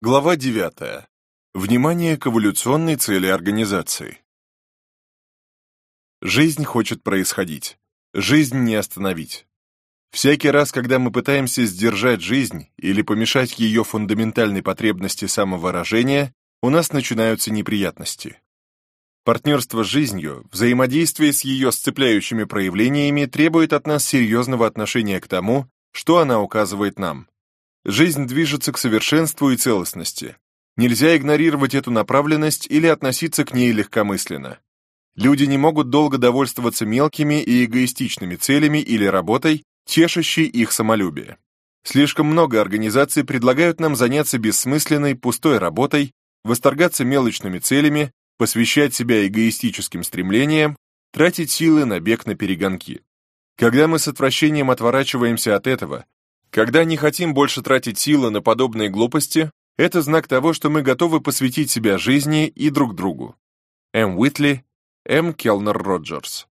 Глава 9. Внимание к эволюционной цели организации. Жизнь хочет происходить. Жизнь не остановить. Всякий раз, когда мы пытаемся сдержать жизнь или помешать ее фундаментальной потребности самовыражения, у нас начинаются неприятности. Партнерство с жизнью, взаимодействие с ее сцепляющими проявлениями требует от нас серьезного отношения к тому, что она указывает нам. Жизнь движется к совершенству и целостности. Нельзя игнорировать эту направленность или относиться к ней легкомысленно. Люди не могут долго довольствоваться мелкими и эгоистичными целями или работой, тешащей их самолюбие. Слишком много организаций предлагают нам заняться бессмысленной, пустой работой, восторгаться мелочными целями, посвящать себя эгоистическим стремлениям, тратить силы на бег на перегонки. Когда мы с отвращением отворачиваемся от этого, когда не хотим больше тратить силы на подобные глупости, это знак того, что мы готовы посвятить себя жизни и друг другу. М. Уитли, М. Келнер Роджерс.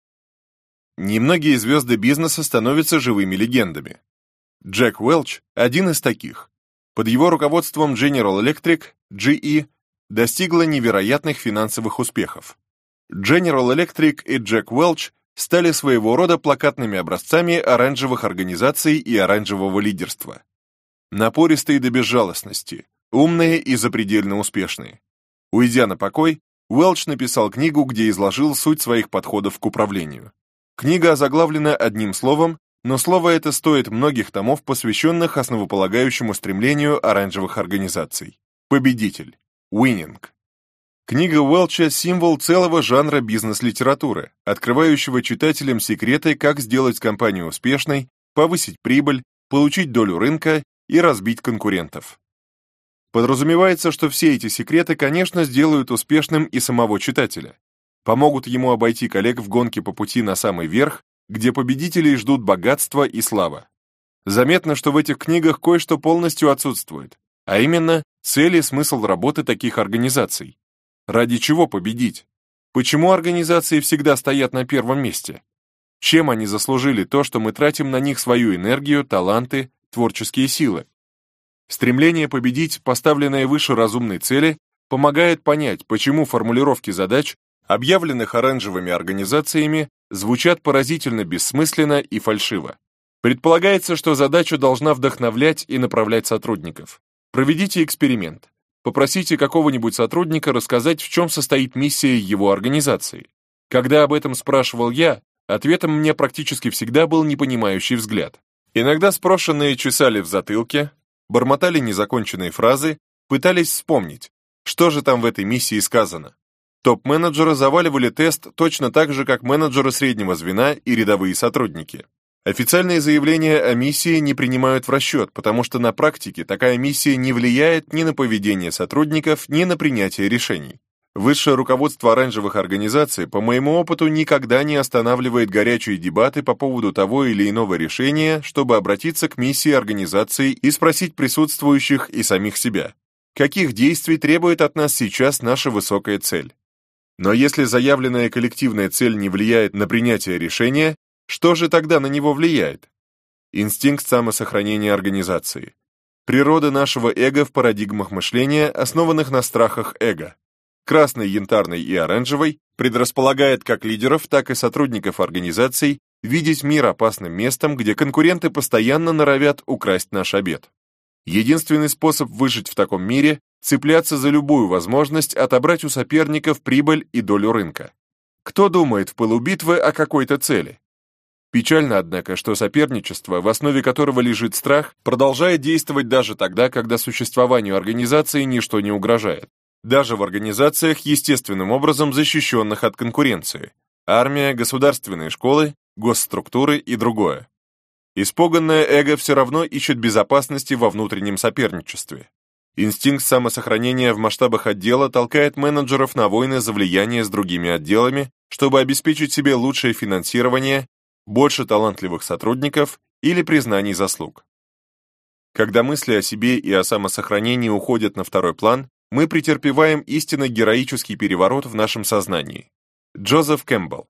Немногие звезды бизнеса становятся живыми легендами. Джек Уэлч – один из таких. Под его руководством General Electric, GE, достигла невероятных финансовых успехов. General Electric и Джек Уэлч стали своего рода плакатными образцами оранжевых организаций и оранжевого лидерства. Напористые до безжалостности, умные и запредельно успешные. Уйдя на покой, Уэлч написал книгу, где изложил суть своих подходов к управлению. Книга озаглавлена одним словом, но слово это стоит многих томов, посвященных основополагающему стремлению оранжевых организаций. Победитель. Winning. Книга Уэлча – символ целого жанра бизнес-литературы, открывающего читателям секреты, как сделать компанию успешной, повысить прибыль, получить долю рынка и разбить конкурентов. Подразумевается, что все эти секреты, конечно, сделают успешным и самого читателя, помогут ему обойти коллег в гонке по пути на самый верх, где победителей ждут богатство и слава. Заметно, что в этих книгах кое-что полностью отсутствует, а именно цель и смысл работы таких организаций. Ради чего победить? Почему организации всегда стоят на первом месте? Чем они заслужили то, что мы тратим на них свою энергию, таланты, творческие силы? Стремление победить, поставленное выше разумной цели, помогает понять, почему формулировки задач, объявленных оранжевыми организациями, звучат поразительно бессмысленно и фальшиво. Предполагается, что задача должна вдохновлять и направлять сотрудников. Проведите эксперимент. Попросите какого-нибудь сотрудника рассказать, в чем состоит миссия его организации. Когда об этом спрашивал я, ответом мне практически всегда был непонимающий взгляд. Иногда спрошенные чесали в затылке, бормотали незаконченные фразы, пытались вспомнить, что же там в этой миссии сказано. Топ-менеджеры заваливали тест точно так же, как менеджеры среднего звена и рядовые сотрудники. Официальные заявления о миссии не принимают в расчет, потому что на практике такая миссия не влияет ни на поведение сотрудников, ни на принятие решений. Высшее руководство оранжевых организаций, по моему опыту, никогда не останавливает горячие дебаты по поводу того или иного решения, чтобы обратиться к миссии организации и спросить присутствующих и самих себя, каких действий требует от нас сейчас наша высокая цель. Но если заявленная коллективная цель не влияет на принятие решения, что же тогда на него влияет? Инстинкт самосохранения организации. Природа нашего эго в парадигмах мышления, основанных на страхах эго. Красный, янтарный и оранжевый предрасполагает как лидеров, так и сотрудников организаций видеть мир опасным местом, где конкуренты постоянно норовят украсть наш обед. Единственный способ выжить в таком мире – цепляться за любую возможность отобрать у соперников прибыль и долю рынка. Кто думает в пылу битвы о какой-то цели? Печально, однако, что соперничество, в основе которого лежит страх, продолжает действовать даже тогда, когда существованию организации ничто не угрожает. Даже в организациях, естественным образом защищенных от конкуренции. Армия, государственные школы, госструктуры и другое. Испуганное эго все равно ищет безопасности во внутреннем соперничестве. Инстинкт самосохранения в масштабах отдела толкает менеджеров на войны за влияние с другими отделами, чтобы обеспечить себе лучшее финансирование, больше талантливых сотрудников или признаний заслуг. Когда мысли о себе и о самосохранении уходят на второй план, мы претерпеваем истинно героический переворот в нашем сознании. Джозеф Кэмпбелл.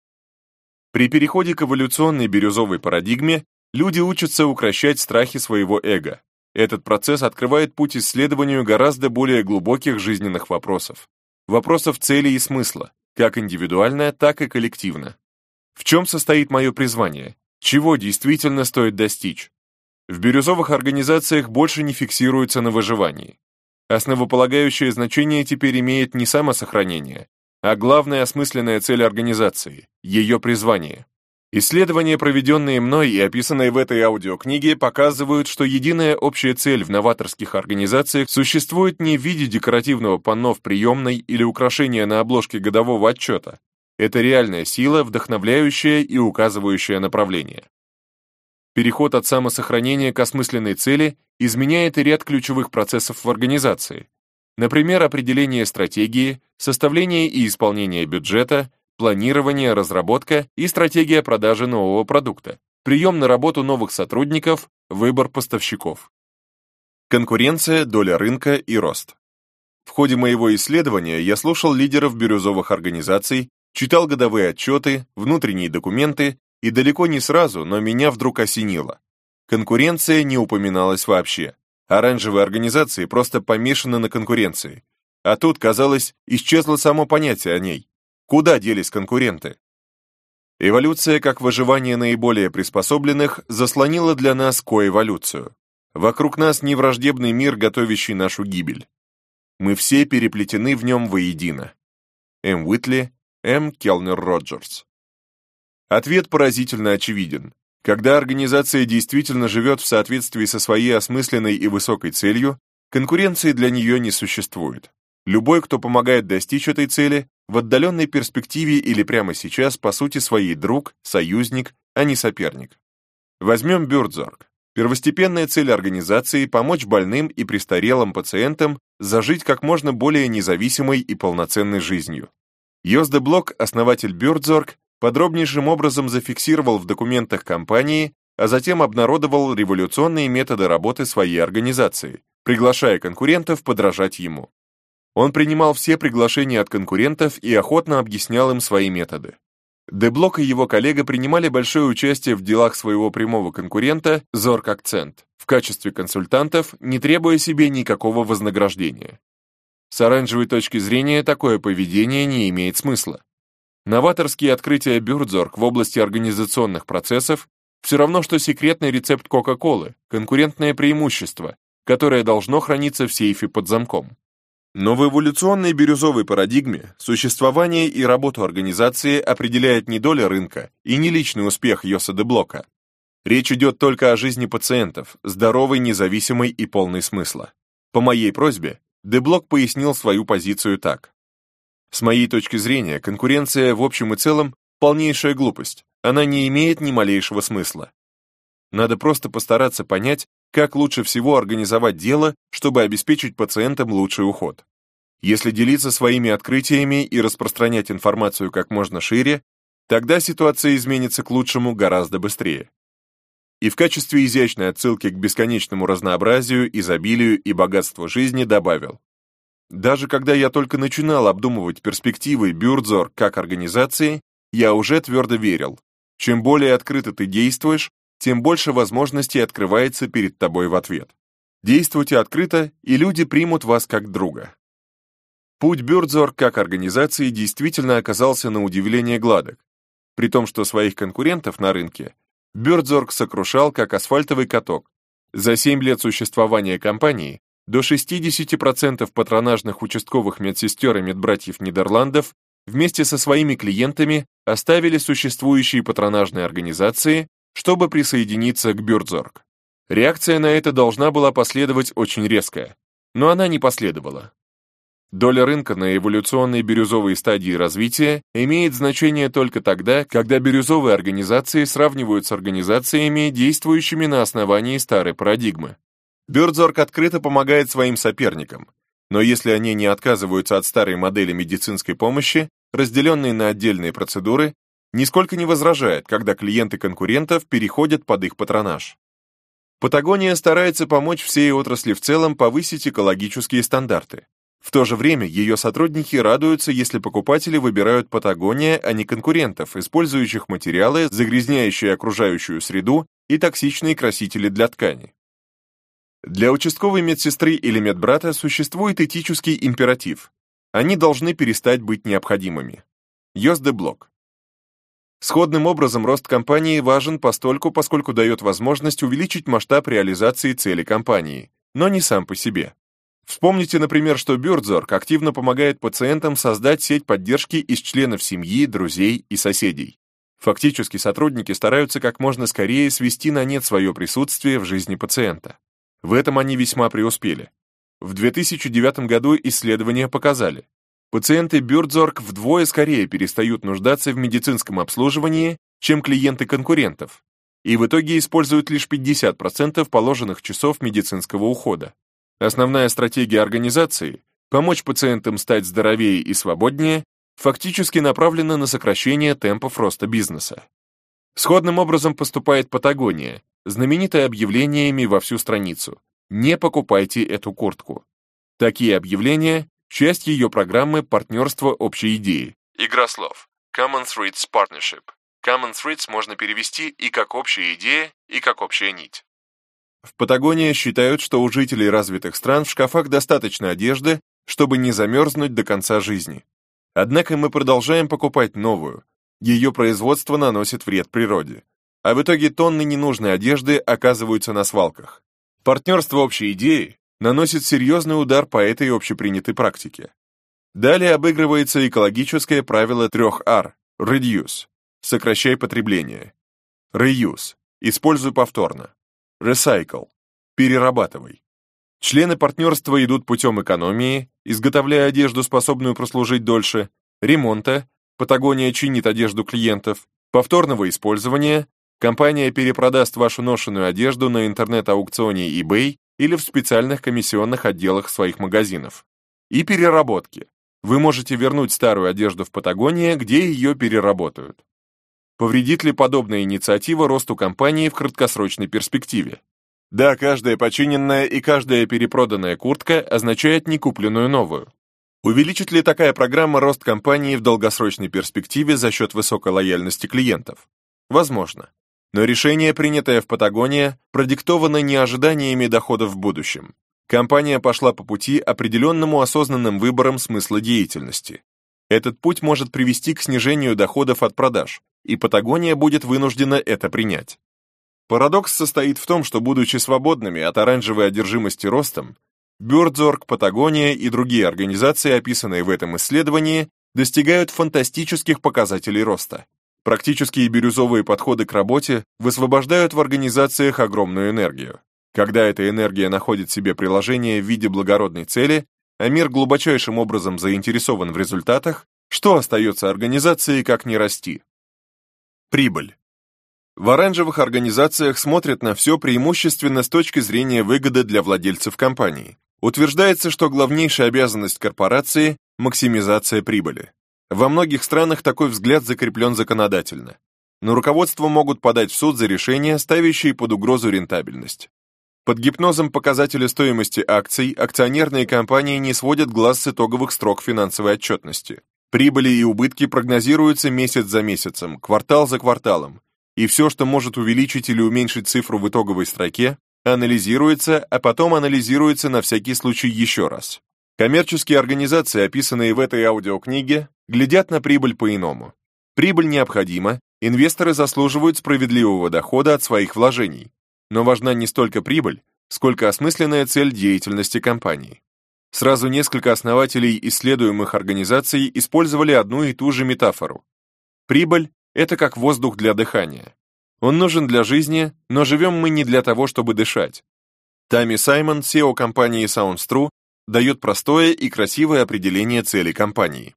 При переходе к эволюционной бирюзовой парадигме люди учатся укрощать страхи своего эго, Этот процесс открывает путь исследованию гораздо более глубоких жизненных вопросов. Вопросов цели и смысла, как индивидуально, так и коллективно. В чем состоит мое призвание? Чего действительно стоит достичь? В бирюзовых организациях больше не фиксируется на выживании. Основополагающее значение теперь имеет не самосохранение, а главная осмысленная цель организации – ее призвание. Исследования, проведенные мной и описанные в этой аудиокниге, показывают, что единая общая цель в новаторских организациях существует не в виде декоративного панно в приемной или украшения на обложке годового отчета. Это реальная сила, вдохновляющая и указывающая направление. Переход от самосохранения к осмысленной цели изменяет и ряд ключевых процессов в организации. Например, определение стратегии, составление и исполнение бюджета, планирование, разработка и стратегия продажи нового продукта, прием на работу новых сотрудников, выбор поставщиков. Конкуренция, доля рынка и рост. В ходе моего исследования я слушал лидеров бирюзовых организаций, читал годовые отчеты, внутренние документы, и далеко не сразу, но меня вдруг осенило. Конкуренция не упоминалась вообще. Оранжевые организации просто помешаны на конкуренции. А тут, казалось, исчезло само понятие о ней. Куда делись конкуренты? Эволюция, как выживание наиболее приспособленных, заслонила для нас коэволюцию. Вокруг нас не враждебный мир, готовящий нашу гибель. Мы все переплетены в нем воедино. М. Уитли, М. Келнер Роджерс. Ответ поразительно очевиден. Когда организация действительно живет в соответствии со своей осмысленной и высокой целью, конкуренции для нее не существует. Любой, кто помогает достичь этой цели, в отдаленной перспективе или прямо сейчас, по сути своей друг, союзник, а не соперник. Возьмем Бюрдзорг. Первостепенная цель организации – помочь больным и престарелым пациентам зажить как можно более независимой и полноценной жизнью. Йос де Блок, основатель Бюрдзорг, подробнейшим образом зафиксировал в документах компании, а затем обнародовал революционные методы работы своей организации, приглашая конкурентов подражать ему. Он принимал все приглашения от конкурентов и охотно объяснял им свои методы. Де Блок и его коллега принимали большое участие в делах своего прямого конкурента Зорг Акцент в качестве консультантов, не требуя себе никакого вознаграждения. С оранжевой точки зрения такое поведение не имеет смысла. Новаторские открытия Бюрдзорг в области организационных процессов все равно, что секретный рецепт Кока-Колы, конкурентное преимущество, которое должно храниться в сейфе под замком. Но в эволюционной бирюзовой парадигме существование и работу организации определяет не доля рынка и не личный успех Йоса де Блока. Речь идет только о жизни пациентов, здоровой, независимой и полной смысла. По моей просьбе, де Блок пояснил свою позицию так. С моей точки зрения, конкуренция в общем и целом полнейшая глупость, она не имеет ни малейшего смысла. Надо просто постараться понять, как лучше всего организовать дело, чтобы обеспечить пациентам лучший уход. Если делиться своими открытиями и распространять информацию как можно шире, тогда ситуация изменится к лучшему гораздо быстрее. И в качестве изящной отсылки к бесконечному разнообразию, изобилию и богатству жизни добавил: даже когда я только начинал обдумывать перспективы Бюрдзорг как организации, я уже твердо верил, чем более открыто ты действуешь, тем больше возможностей открывается перед тобой в ответ. Действуйте открыто, и люди примут вас как друга. Путь Бюрдзорг как организации действительно оказался на удивление гладок, при том, что своих конкурентов на рынке Бюрдзорг сокрушал как асфальтовый каток. За 7 лет существования компании до 60% патронажных участковых медсестер и медбратьев Нидерландов вместе со своими клиентами оставили существующие патронажные организации, чтобы присоединиться к Бюрдзорг. Реакция на это должна была последовать очень резкая, но она не последовала. Доля рынка на эволюционной бирюзовой стадии развития имеет значение только тогда, когда бирюзовые организации сравнивают с организациями, действующими на основании старой парадигмы. Бюрдзорг открыто помогает своим соперникам, но если они не отказываются от старой модели медицинской помощи, разделенной на отдельные процедуры, нисколько не возражает, когда клиенты конкурентов переходят под их патронаж. Патагония старается помочь всей отрасли в целом повысить экологические стандарты. В то же время ее сотрудники радуются, если покупатели выбирают Патагония, а не конкурентов, использующих материалы, загрязняющие окружающую среду и токсичные красители для ткани. Для участковой медсестры или медбрата существует этический императив. Они должны перестать быть необходимыми. Йос де Блок. Сходным образом рост компании важен поскольку дает возможность увеличить масштаб реализации цели компании, но не сам по себе. Вспомните, например, что Бюрдзорг активно помогает пациентам создать сеть поддержки из членов семьи, друзей и соседей. Фактически сотрудники стараются как можно скорее свести на нет свое присутствие в жизни пациента. В этом они весьма преуспели. В 2009 году исследования показали, пациенты Бюрдзорг вдвое скорее перестают нуждаться в медицинском обслуживании, чем клиенты конкурентов, и в итоге используют лишь 50% положенных часов медицинского ухода. Основная стратегия организации – помочь пациентам стать здоровее и свободнее – фактически направлена на сокращение темпов роста бизнеса. Сходным образом поступает Патагония, знаменитая объявлениями во всю страницу «Не покупайте эту куртку». Такие объявления – часть ее программы партнерства общей идеи. Игра слов. Common Threads Partnership. Common Threads можно перевести и как общая идея, и как общая нить. В Патагонии считают, что у жителей развитых стран в шкафах достаточно одежды, чтобы не замерзнуть до конца жизни. Однако мы продолжаем покупать новую. Ее производство наносит вред природе. А в итоге тонны ненужной одежды оказываются на свалках. Партнерство общей идеи наносит серьезный удар по этой общепринятой практике. Далее обыгрывается экологическое правило 3R – Reduce – сокращай потребление. Reuse – используй повторно. Recycle – перерабатывай. Члены партнерства идут путем экономии, изготовляя одежду, способную прослужить дольше, ремонта, Патагония чинит одежду клиентов, повторного использования, компания перепродаст вашу ношеную одежду на интернет-аукционе eBay или в специальных комиссионных отделах своих магазинов. И переработки. Вы можете вернуть старую одежду в Патагонии, где ее переработают. Повредит ли подобная инициатива росту компании в краткосрочной перспективе? Да, каждая починенная и каждая перепроданная куртка означает некупленную новую. Увеличит ли такая программа рост компании в долгосрочной перспективе за счет высокой лояльности клиентов? Возможно. Но решение, принятое в Патагонии, продиктовано не ожиданиями доходов в будущем. Компания пошла по пути, определенному осознанным выбором смысла деятельности. Этот путь может привести к снижению доходов от продаж, и Патагония будет вынуждена это принять. Парадокс состоит в том, что, будучи свободными от оранжевой одержимости ростом, Бюрдзорг, Патагония и другие организации, описанные в этом исследовании, достигают фантастических показателей роста. Практические бирюзовые подходы к работе высвобождают в организациях огромную энергию. Когда эта энергия находит себе приложение в виде благородной цели, а мир глубочайшим образом заинтересован в результатах, что остается организации, как не расти? Прибыль. В оранжевых организациях смотрят на все преимущественно с точки зрения выгоды для владельцев компании. Утверждается, что главнейшая обязанность корпорации – максимизация прибыли. Во многих странах такой взгляд закреплен законодательно. Но руководство могут подать в суд за решения, ставящие под угрозу рентабельность. Под гипнозом показателя стоимости акций акционерные компании не сводят глаз с итоговых строк финансовой отчетности. Прибыли и убытки прогнозируются месяц за месяцем, квартал за кварталом, и все, что может увеличить или уменьшить цифру в итоговой строке, анализируется, а потом анализируется на всякий случай еще раз. Коммерческие организации, описанные в этой аудиокниге, глядят на прибыль по-иному. Прибыль необходима, инвесторы заслуживают справедливого дохода от своих вложений. Но важна не столько прибыль, сколько осмысленная цель деятельности компании. Сразу несколько основателей исследуемых организаций использовали одну и ту же метафору. Прибыль – это как воздух для дыхания. Он нужен для жизни, но живем мы не для того, чтобы дышать. Тами Саймон, CEO компании SoundsTrue, дает простое и красивое определение цели компании.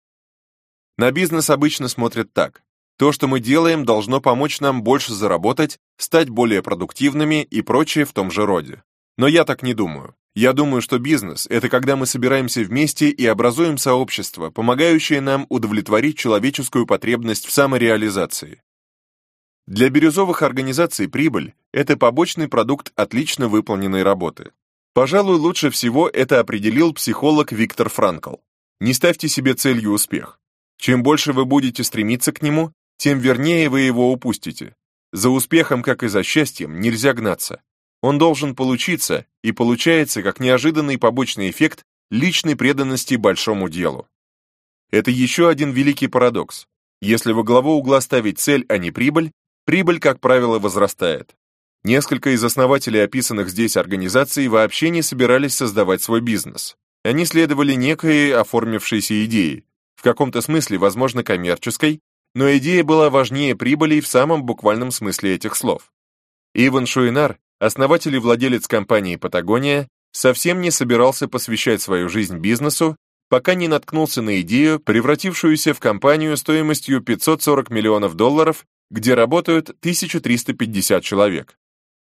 На бизнес обычно смотрят так. То, что мы делаем, должно помочь нам больше заработать, стать более продуктивными и прочее в том же роде. Но я так не думаю. Я думаю, что бизнес – это когда мы собираемся вместе и образуем сообщество, помогающее нам удовлетворить человеческую потребность в самореализации. Для бирюзовых организаций прибыль – это побочный продукт отлично выполненной работы. Пожалуй, лучше всего это определил психолог Виктор Франкл. Не ставьте себе целью успех. Чем больше вы будете стремиться к нему, тем вернее вы его упустите. За успехом, как и за счастьем, нельзя гнаться. Он должен получиться и получается как неожиданный побочный эффект личной преданности большому делу. Это еще один великий парадокс. Если во главу угла ставить цель, а не прибыль, прибыль, как правило, возрастает. Несколько из основателей описанных здесь организаций вообще не собирались создавать свой бизнес. Они следовали некой оформившейся идее, в каком-то смысле, возможно, коммерческой, но идея была важнее прибыли в самом буквальном смысле этих слов. Иван Шуйнар, основатель и владелец компании «Патагония», совсем не собирался посвящать свою жизнь бизнесу, пока не наткнулся на идею, превратившуюся в компанию стоимостью $540 миллионов, где работают 1350 человек.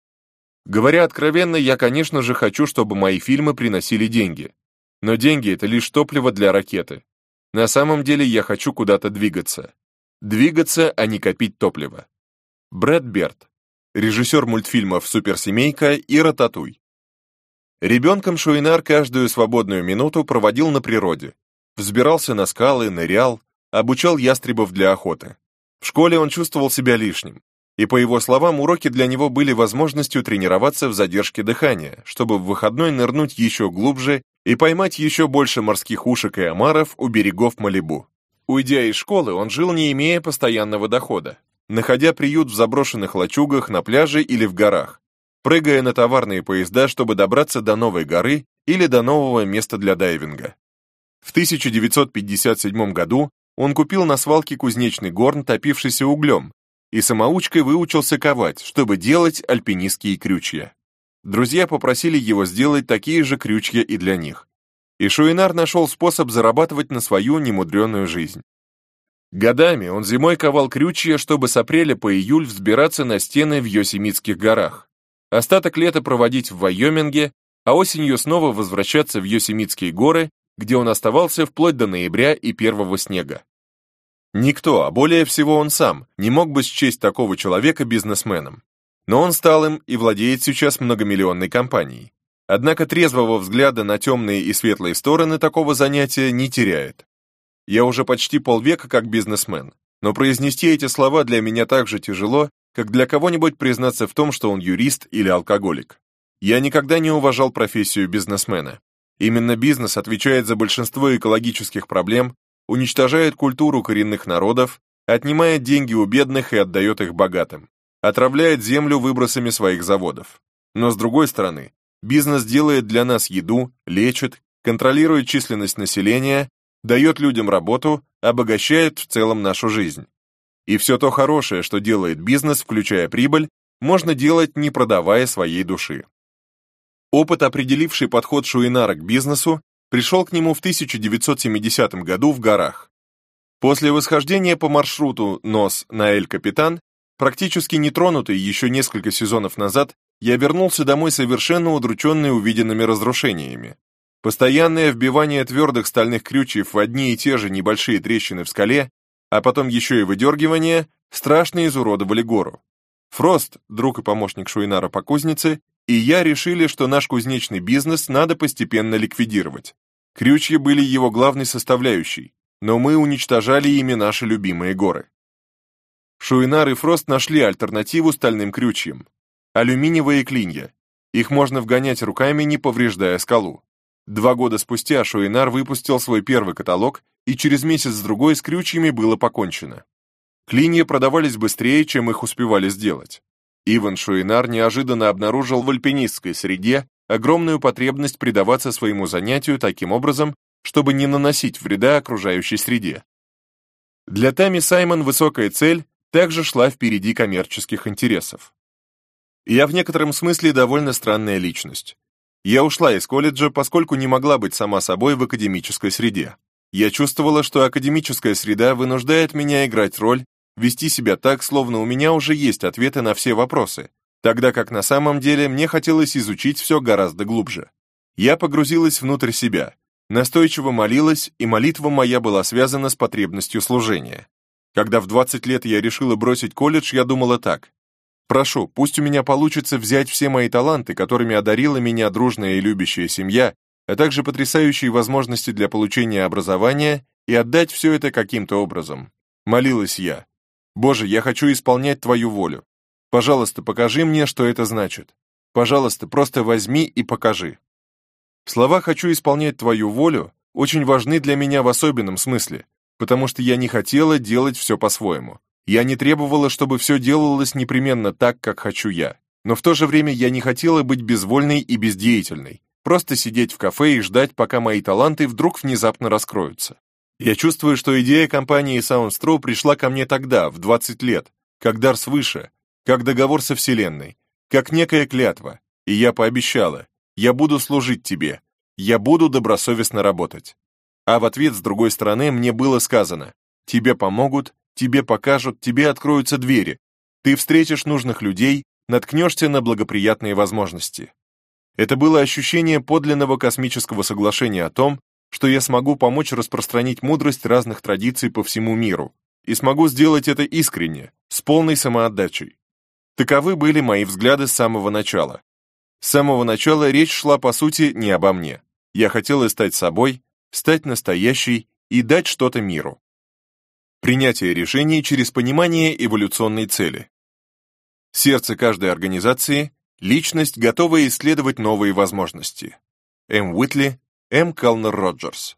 Говоря откровенно, я, конечно же, хочу, чтобы мои фильмы приносили деньги. Но деньги — это лишь топливо для ракеты. На самом деле я хочу куда-то двигаться. Двигаться, а не копить топливо. Брэд Берт, режиссер мультфильмов «Суперсемейка» и «Рататуй». Ребенком Шуйнар каждую свободную минуту проводил на природе. Взбирался на скалы, нырял, обучал ястребов для охоты. В школе он чувствовал себя лишним. И, по его словам, уроки для него были возможностью тренироваться в задержке дыхания, чтобы в выходной нырнуть еще глубже и поймать еще больше морских ушек и омаров у берегов Малибу. Уйдя из школы, он жил, не имея постоянного дохода, находя приют в заброшенных лачугах на пляже или в горах, прыгая на товарные поезда, чтобы добраться до новой горы или до нового места для дайвинга. В 1957 году он купил на свалке кузнечный горн, топившийся углем, и самоучкой выучился ковать, чтобы делать альпинистские крючья. Друзья попросили его сделать такие же крючья и для них. И Шуйнар нашел способ зарабатывать на свою немудреную жизнь. Годами он зимой ковал крючья, чтобы с апреля по июль взбираться на стены в Йосемитских горах, остаток лета проводить в Вайоминге, а осенью снова возвращаться в Йосемитские горы, где он оставался вплоть до ноября и первого снега. Никто, а более всего он сам, не мог бы счесть такого человека бизнесменом. Но он стал им и владеет сейчас многомиллионной компанией. Однако трезвого взгляда на темные и светлые стороны такого занятия не теряет. Я уже почти полвека как бизнесмен, но произнести эти слова для меня так же тяжело, как для кого-нибудь признаться в том, что он юрист или алкоголик. Я никогда не уважал профессию бизнесмена. Именно бизнес отвечает за большинство экологических проблем, уничтожает культуру коренных народов, отнимает деньги у бедных и отдает их богатым, отравляет землю выбросами своих заводов. Но с другой стороны, бизнес делает для нас еду, лечит, контролирует численность населения, дает людям работу, обогащает в целом нашу жизнь. И все то хорошее, что делает бизнес, включая прибыль, можно делать, не продавая своей души. Опыт, определивший подход Шуйнара к бизнесу, пришел к нему в 1970 году в горах. После восхождения по маршруту Нос на Эль-Капитан, практически нетронутый еще несколько сезонов назад, я вернулся домой совершенно удрученный увиденными разрушениями. Постоянное вбивание твердых стальных крючьев в одни и те же небольшие трещины в скале, а потом еще и выдергивание, страшно изуродовали гору. Фрост, друг и помощник Шуйнара по кузнице, и я решили, что наш кузнечный бизнес надо постепенно ликвидировать. Крючья были его главной составляющей, но мы уничтожали ими наши любимые горы. Шуйнар и Фрост нашли альтернативу стальным крючьям. Алюминиевые клинья. Их можно вгонять руками, не повреждая скалу. 2 года спустя Шуйнар выпустил свой первый каталог, и через месяц-другой с крючьями было покончено. Клинья продавались быстрее, чем их успевали сделать. Иван Шуйнар неожиданно обнаружил в альпинистской среде огромную потребность предаваться своему занятию таким образом, чтобы не наносить вреда окружающей среде. Для Тами Саймон высокая цель также шла впереди коммерческих интересов. Я в некотором смысле довольно странная личность. Я ушла из колледжа, поскольку не могла быть сама собой в академической среде. Я чувствовала, что академическая среда вынуждает меня играть роль, вести себя так, словно у меня уже есть ответы на все вопросы, тогда как на самом деле мне хотелось изучить все гораздо глубже. Я погрузилась внутрь себя, настойчиво молилась, и молитва моя была связана с потребностью служения. Когда в 20 лет я решила бросить колледж, я думала так: прошу, пусть у меня получится взять все мои таланты, которыми одарила меня дружная и любящая семья, а также потрясающие возможности для получения образования, и отдать все это каким-то образом. Молилась я. Боже, я хочу исполнять Твою волю. Пожалуйста, покажи мне, что это значит. Пожалуйста, просто возьми и покажи. Слова «хочу исполнять твою волю» очень важны для меня в особенном смысле, потому что я не хотела делать все по-своему. Я не требовала, чтобы все делалось непременно так, как хочу я. Но в то же время я не хотела быть безвольной и бездеятельной, просто сидеть в кафе и ждать, пока мои таланты вдруг внезапно раскроются. Я чувствую, что идея компании SoundStro пришла ко мне тогда, в 20 лет, как дар свыше, как договор со Вселенной, как некая клятва, и я пообещала: я буду служить тебе, я буду добросовестно работать. А в ответ, с другой стороны, мне было сказано: тебе помогут, тебе покажут, тебе откроются двери, ты встретишь нужных людей, наткнешься на благоприятные возможности. Это было ощущение подлинного космического соглашения о том, что я смогу помочь распространить мудрость разных традиций по всему миру, и смогу сделать это искренне, с полной самоотдачей. Таковы были мои взгляды с самого начала. С самого начала речь шла, по сути, не обо мне. Я хотела стать собой, стать настоящей и дать что-то миру. Принятие решений через понимание эволюционной цели. Сердце каждой организации — личность, готовая исследовать новые возможности. М. Уитли, М. Калнер Роджерс.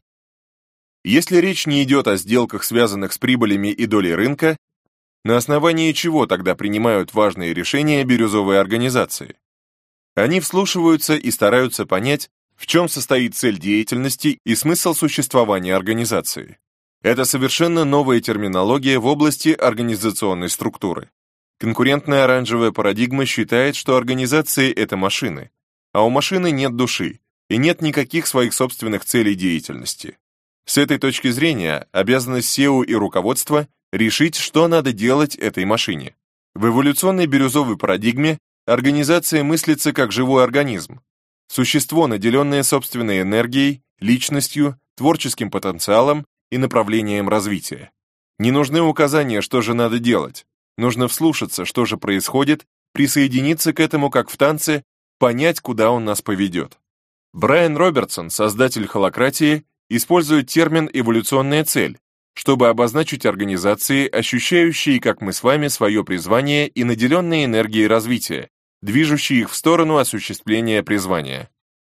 Если речь не идет о сделках, связанных с прибылями и долей рынка, на основании чего тогда принимают важные решения бирюзовые организации? Они вслушиваются и стараются понять, в чем состоит цель деятельности и смысл существования организации. Это совершенно новая терминология в области организационной структуры. Конкурентная оранжевая парадигма считает, что организации — это машины, а у машины нет души и нет никаких своих собственных целей деятельности. С этой точки зрения обязанность SEO и руководства — решить, что надо делать этой машине. В эволюционной бирюзовой парадигме организация мыслится как живой организм, существо, наделенное собственной энергией, личностью, творческим потенциалом и направлением развития. Не нужны указания, что же надо делать. Нужно вслушаться, что же происходит, присоединиться к этому, как в танце, понять, куда он нас поведет. Брайан Робертсон, создатель холакратии, использует термин «эволюционная цель», чтобы обозначить организации, ощущающие, как мы с вами, свое призвание и наделенные энергией развития, движущие их в сторону осуществления призвания.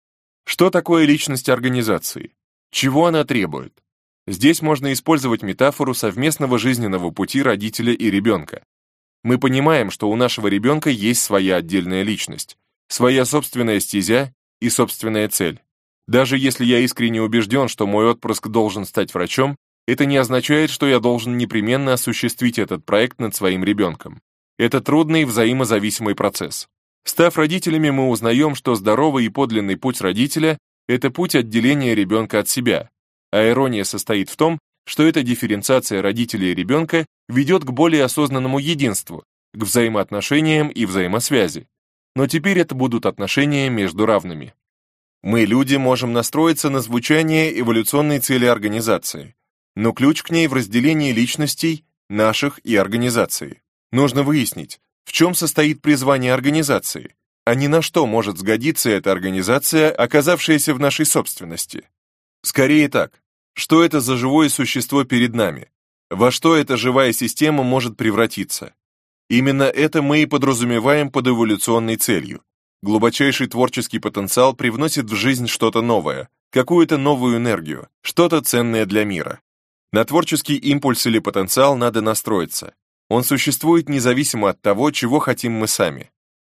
Что такое личность организации? Чего она требует? Здесь можно использовать метафору совместного жизненного пути родителя и ребенка. Мы понимаем, что у нашего ребенка есть своя отдельная личность, своя собственная стезя и собственная цель. Даже если я искренне убежден, что мой отпрыск должен стать врачом, это не означает, что я должен непременно осуществить этот проект над своим ребенком. Это трудный взаимозависимый процесс. Став родителями, мы узнаем, что здоровый и подлинный путь родителя — это путь отделения ребенка от себя, а ирония состоит в том, что эта дифференциация родителя и ребенка ведет к более осознанному единству, к взаимоотношениям и взаимосвязи. Но теперь это будут отношения между равными. Мы, люди, можем настроиться на звучание эволюционной цели организации, но ключ к ней в разделении личностей, наших и организации. Нужно выяснить, в чем состоит призвание организации, а не на что может сгодиться эта организация, оказавшаяся в нашей собственности. Скорее так, что это за живое существо перед нами, во что эта живая система может превратиться. Именно это мы и подразумеваем под эволюционной целью. Глубочайший творческий потенциал привносит в жизнь что-то новое, какую-то новую энергию, что-то ценное для мира. На творческий импульс или потенциал надо настроиться. Он существует независимо от того, чего хотим мы сами.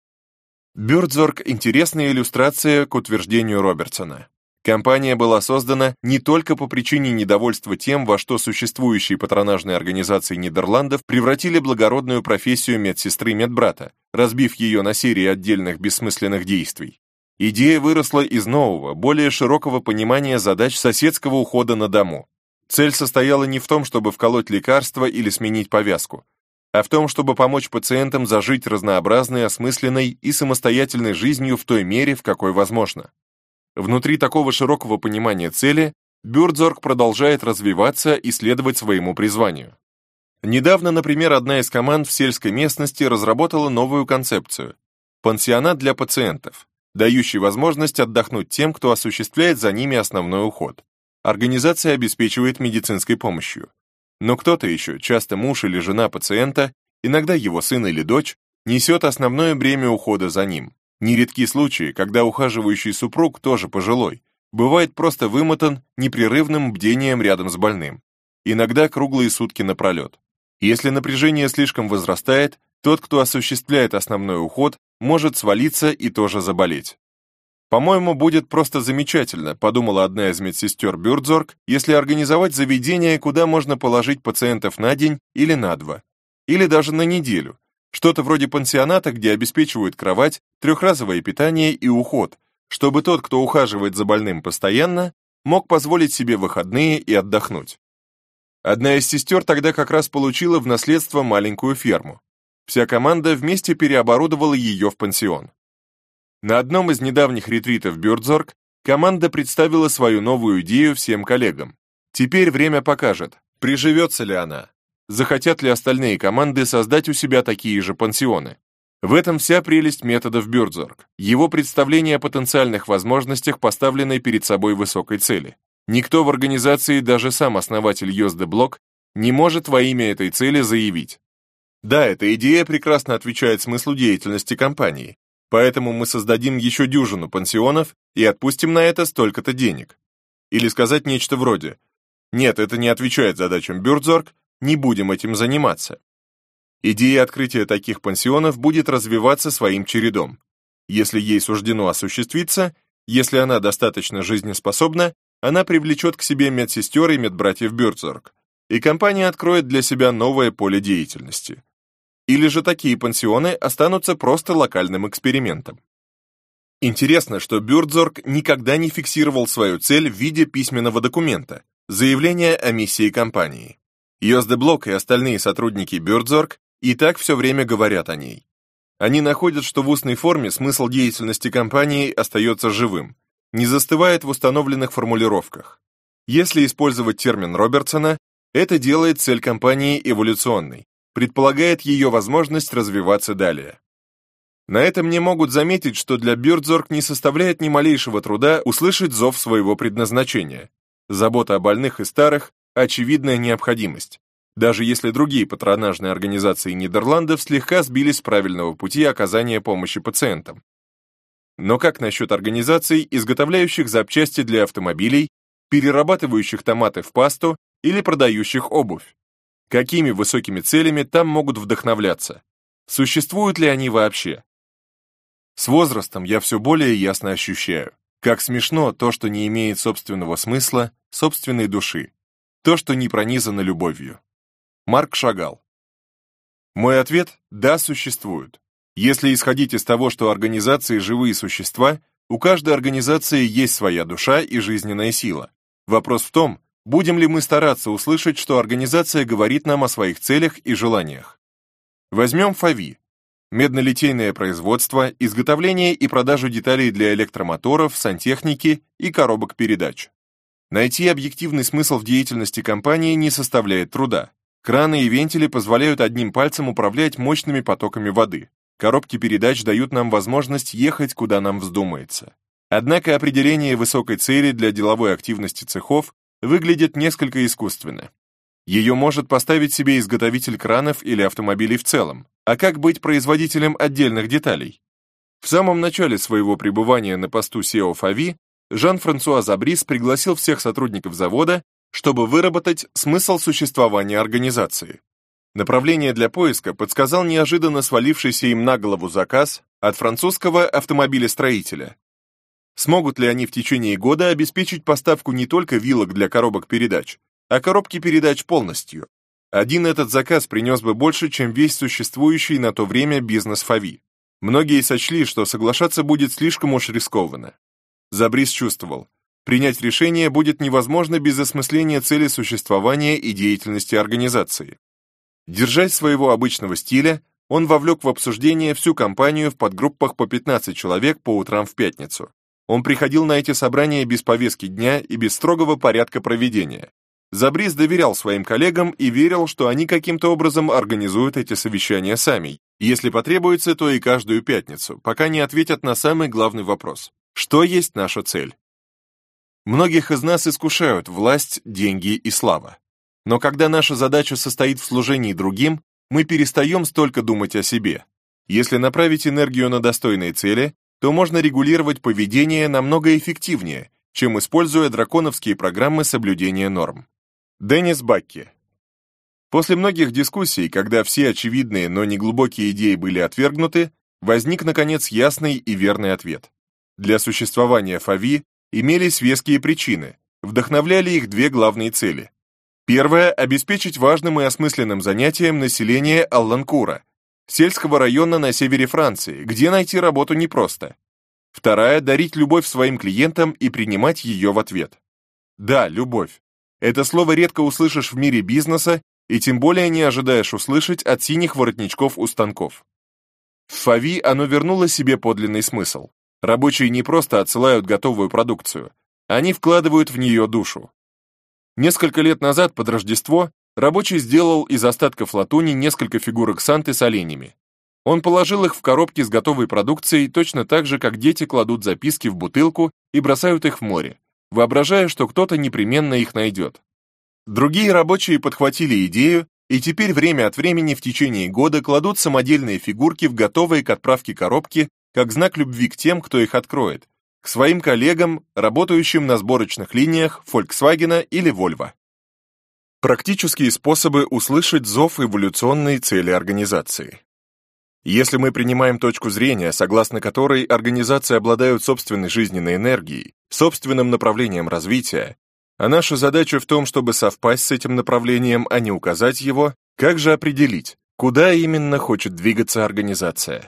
Бёрдзорг — интересная иллюстрация к утверждению Робертсона. Компания была создана не только по причине недовольства тем, во что существующие патронажные организации Нидерландов превратили благородную профессию медсестры-медбрата, разбив ее на серии отдельных бессмысленных действий. Идея выросла из нового, более широкого понимания задач соседского ухода на дому. Цель состояла не в том, чтобы вколоть лекарство или сменить повязку, а в том, чтобы помочь пациентам зажить разнообразной, осмысленной и самостоятельной жизнью в той мере, в какой возможно. Внутри такого широкого понимания цели Бёрдзорг продолжает развиваться и следовать своему призванию. Недавно, например, одна из команд в сельской местности разработала новую концепцию – пансионат для пациентов, дающий возможность отдохнуть тем, кто осуществляет за ними основной уход. Организация обеспечивает медицинской помощью. Но кто-то еще, часто муж или жена пациента, иногда его сын или дочь, несет основное бремя ухода за ним. Нередки случаи, когда ухаживающий супруг, тоже пожилой, бывает просто вымотан непрерывным бдением рядом с больным, иногда круглые сутки напролет. Если напряжение слишком возрастает, тот, кто осуществляет основной уход, может свалиться и тоже заболеть. «По-моему, будет просто замечательно», подумала одна из медсестер Бюрдзорг, если организовать заведение, куда можно положить пациентов на день или на два, или даже на неделю, что-то вроде пансионата, где обеспечивают кровать, трехразовое питание и уход, чтобы тот, кто ухаживает за больным постоянно, мог позволить себе выходные и отдохнуть. Одна из сестер тогда как раз получила в наследство маленькую ферму. Вся команда вместе переоборудовала ее в пансион. На одном из недавних ретритов Бюрдзорг команда представила свою новую идею всем коллегам. Теперь время покажет, приживется ли она, захотят ли остальные команды создать у себя такие же пансионы. В этом вся прелесть методов Бюрдзорг, его представление о потенциальных возможностях, поставленной перед собой высокой цели. Никто в организации, даже сам основатель Йозде Блок, не может во имя этой цели заявить: да, эта идея прекрасно отвечает смыслу деятельности компании, поэтому мы создадим еще дюжину пансионов и отпустим на это столько-то денег. Или сказать нечто вроде: нет, это не отвечает задачам Бюрдзорг, не будем этим заниматься. Идея открытия таких пансионов будет развиваться своим чередом. Если ей суждено осуществиться, если она достаточно жизнеспособна, она привлечет к себе медсестер и медбратьев Бюрдзорг, и компания откроет для себя новое поле деятельности. Или же такие пансионы останутся просто локальным экспериментом. Интересно, что Бюрдзорг никогда не фиксировал свою цель в виде письменного документа, заявления о миссии компании. Йозде Блок и остальные сотрудники Бюрдзорг и так все время говорят о ней. Они находят, что в устной форме смысл деятельности компании остается живым, не застывает в установленных формулировках. Если использовать термин Робертсона, это делает цель компании эволюционной, предполагает ее возможность развиваться далее. На этом не могут заметить, что для Бюрдзорг не составляет ни малейшего труда услышать зов своего предназначения. Забота о больных и старых – очевидная необходимость, даже если другие патронажные организации Нидерландов слегка сбились с правильного пути оказания помощи пациентам. Но как насчет организаций, изготовляющих запчасти для автомобилей, перерабатывающих томаты в пасту или продающих обувь? Какими высокими целями там могут вдохновляться? Существуют ли они вообще? С возрастом я все более ясно ощущаю, как смешно то, что не имеет собственного смысла, собственной души, то, что не пронизано любовью. Марк Шагал. Мой ответ – да, существуют. Если исходить из того, что организации – живые существа, у каждой организации есть своя душа и жизненная сила. Вопрос в том, будем ли мы стараться услышать, что организация говорит нам о своих целях и желаниях. Возьмем ФАВИ. Меднолитейное производство, изготовление и продажу деталей для электромоторов, сантехники и коробок передач. Найти объективный смысл в деятельности компании не составляет труда. Краны и вентили позволяют одним пальцем управлять мощными потоками воды. Коробки передач дают нам возможность ехать, куда нам вздумается. Однако определение высокой цели для деловой активности цехов выглядит несколько искусственно. Ее может поставить себе изготовитель кранов или автомобилей в целом. А как быть производителем отдельных деталей? В самом начале своего пребывания на посту SEO ФАВИ Жан-Франсуа Забрис пригласил всех сотрудников завода, чтобы выработать смысл существования организации. Направление для поиска подсказал неожиданно свалившийся им на голову заказ от французского автомобилестроителя. Смогут ли они в течение года обеспечить поставку не только вилок для коробок передач, а коробки передач полностью? Один этот заказ принес бы больше, чем весь существующий на то время бизнес ФАВИ. Многие сочли, что соглашаться будет слишком уж рискованно. Забрис чувствовал, принять решение будет невозможно без осмысления цели существования и деятельности организации. Держась своего обычного стиля, он вовлек в обсуждение всю компанию в подгруппах по 15 человек по утрам в пятницу. Он приходил на эти собрания без повестки дня и без строгого порядка проведения. Забрис доверял своим коллегам и верил, что они каким-то образом организуют эти совещания сами, если потребуется, то и каждую пятницу, пока не ответят на самый главный вопрос: что есть наша цель? Многих из нас искушают власть, деньги и слава. Но когда наша задача состоит в служении другим, мы перестаем столько думать о себе. Если направить энергию на достойные цели, то можно регулировать поведение намного эффективнее, чем используя драконовские программы соблюдения норм. Деннис Бакки. После многих дискуссий, когда все очевидные, но неглубокие идеи были отвергнуты, возник, наконец, ясный и верный ответ. Для существования ФАВИ имелись веские причины, вдохновляли их две главные цели. Первая – обеспечить важным и осмысленным занятием население Алланкура, сельского района на севере Франции, где найти работу непросто. Вторая – дарить любовь своим клиентам и принимать ее в ответ. Да, любовь. Это слово редко услышишь в мире бизнеса, и тем более не ожидаешь услышать от синих воротничков у станков. В ФАВИ оно вернуло себе подлинный смысл. Рабочие не просто отсылают готовую продукцию, они вкладывают в нее душу. Несколько лет назад, под Рождество, рабочий сделал из остатков латуни несколько фигурок Санты с оленями. Он положил их в коробки с готовой продукцией точно так же, как дети кладут записки в бутылку и бросают их в море, воображая, что кто-то непременно их найдет. Другие рабочие подхватили идею и теперь время от времени в течение года кладут самодельные фигурки в готовые к отправке коробки как знак любви к тем, кто их откроет, к своим коллегам, работающим на сборочных линиях Volkswagen или Volvo. Практические способы услышать зов эволюционной цели организации. Если мы принимаем точку зрения, согласно которой организации обладают собственной жизненной энергией, собственным направлением развития, а наша задача в том, чтобы совпасть с этим направлением, а не указать его, как же определить, куда именно хочет двигаться организация?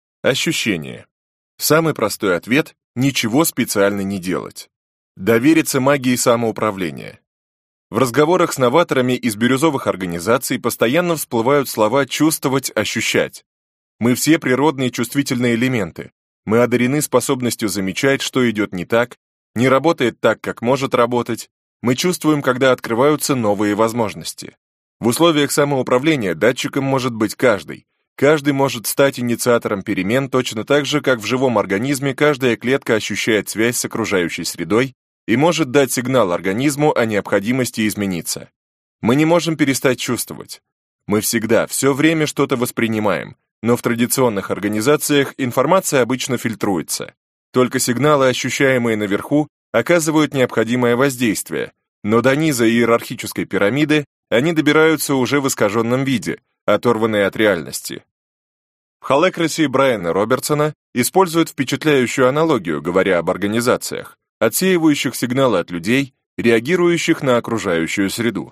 Ощущение. Самый простой ответ – ничего специально не делать. Довериться магии самоуправления. В разговорах с новаторами из бирюзовых организаций постоянно всплывают слова «чувствовать», «ощущать». Мы все природные чувствительные элементы. Мы одарены способностью замечать, что идет не так, не работает так, как может работать. Мы чувствуем, когда открываются новые возможности. В условиях самоуправления датчиком может быть каждый. Каждый может стать инициатором перемен точно так же, как в живом организме каждая клетка ощущает связь с окружающей средой и может дать сигнал организму о необходимости измениться. Мы не можем перестать чувствовать. Мы всегда, все время что-то воспринимаем, но в традиционных организациях информация обычно фильтруется. Только сигналы, ощущаемые наверху, оказывают необходимое воздействие, но до низа иерархической пирамиды они добираются уже в искаженном виде, оторванные от реальности. В холакрасии Брайана Робертсона используют впечатляющую аналогию, говоря об организациях, отсеивающих сигналы от людей, реагирующих на окружающую среду.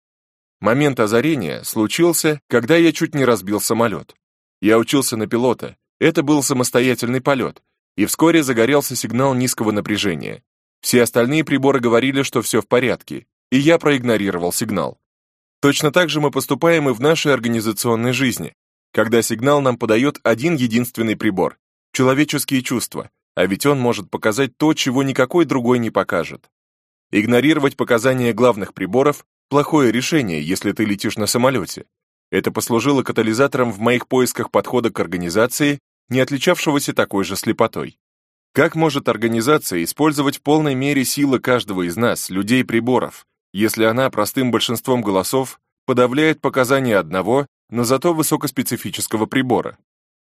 Момент озарения случился, когда я чуть не разбил самолет. Я учился на пилота, это был самостоятельный полет, и вскоре загорелся сигнал низкого напряжения. Все остальные приборы говорили, что все в порядке, и я проигнорировал сигнал. Точно так же мы поступаем и в нашей организационной жизни, когда сигнал нам подает один единственный прибор — человеческие чувства, а ведь он может показать то, чего никакой другой не покажет. Игнорировать показания главных приборов — плохое решение, если ты летишь на самолете. Это послужило катализатором в моих поисках подхода к организации, не отличавшегося такой же слепотой. Как может организация использовать в полной мере силы каждого из нас, людей-приборов, если она простым большинством голосов подавляет показания одного, но зато высокоспецифического прибора?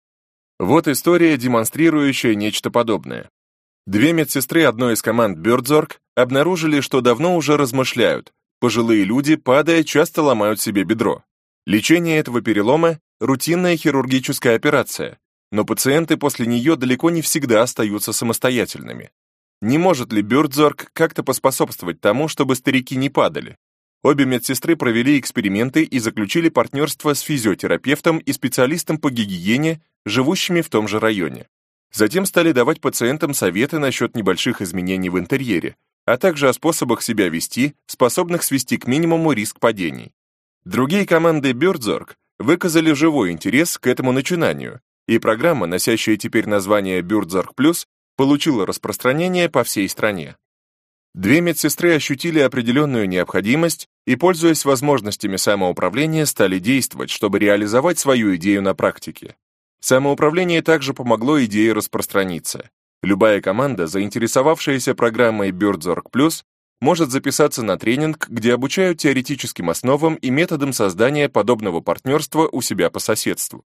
Вот история, демонстрирующая нечто подобное. Две медсестры одной из команд Бёрдзорг обнаружили, что давно уже размышляют. Пожилые люди, падая, часто ломают себе бедро. Лечение этого перелома – рутинная хирургическая операция, но пациенты после нее далеко не всегда остаются самостоятельными. Не может ли Бёрдзорг как-то поспособствовать тому, чтобы старики не падали? Обе медсестры провели эксперименты и заключили партнерство с физиотерапевтом и специалистом по гигиене, живущими в том же районе. Затем стали давать пациентам советы насчет небольших изменений в интерьере, а также о способах себя вести, способных свести к минимуму риск падений. Другие команды Бёрдзорг выказали живой интерес к этому начинанию, и программа, носящая теперь название Бёрдзорг Плюс, получила распространение по всей стране. Две медсестры ощутили определенную необходимость и, пользуясь возможностями самоуправления, стали действовать, чтобы реализовать свою идею на практике. Самоуправление также помогло идее распространиться. Любая команда, заинтересовавшаяся программой Бёрдзорг Плюс, может записаться на тренинг, где обучают теоретическим основам и методам создания подобного партнерства у себя по соседству.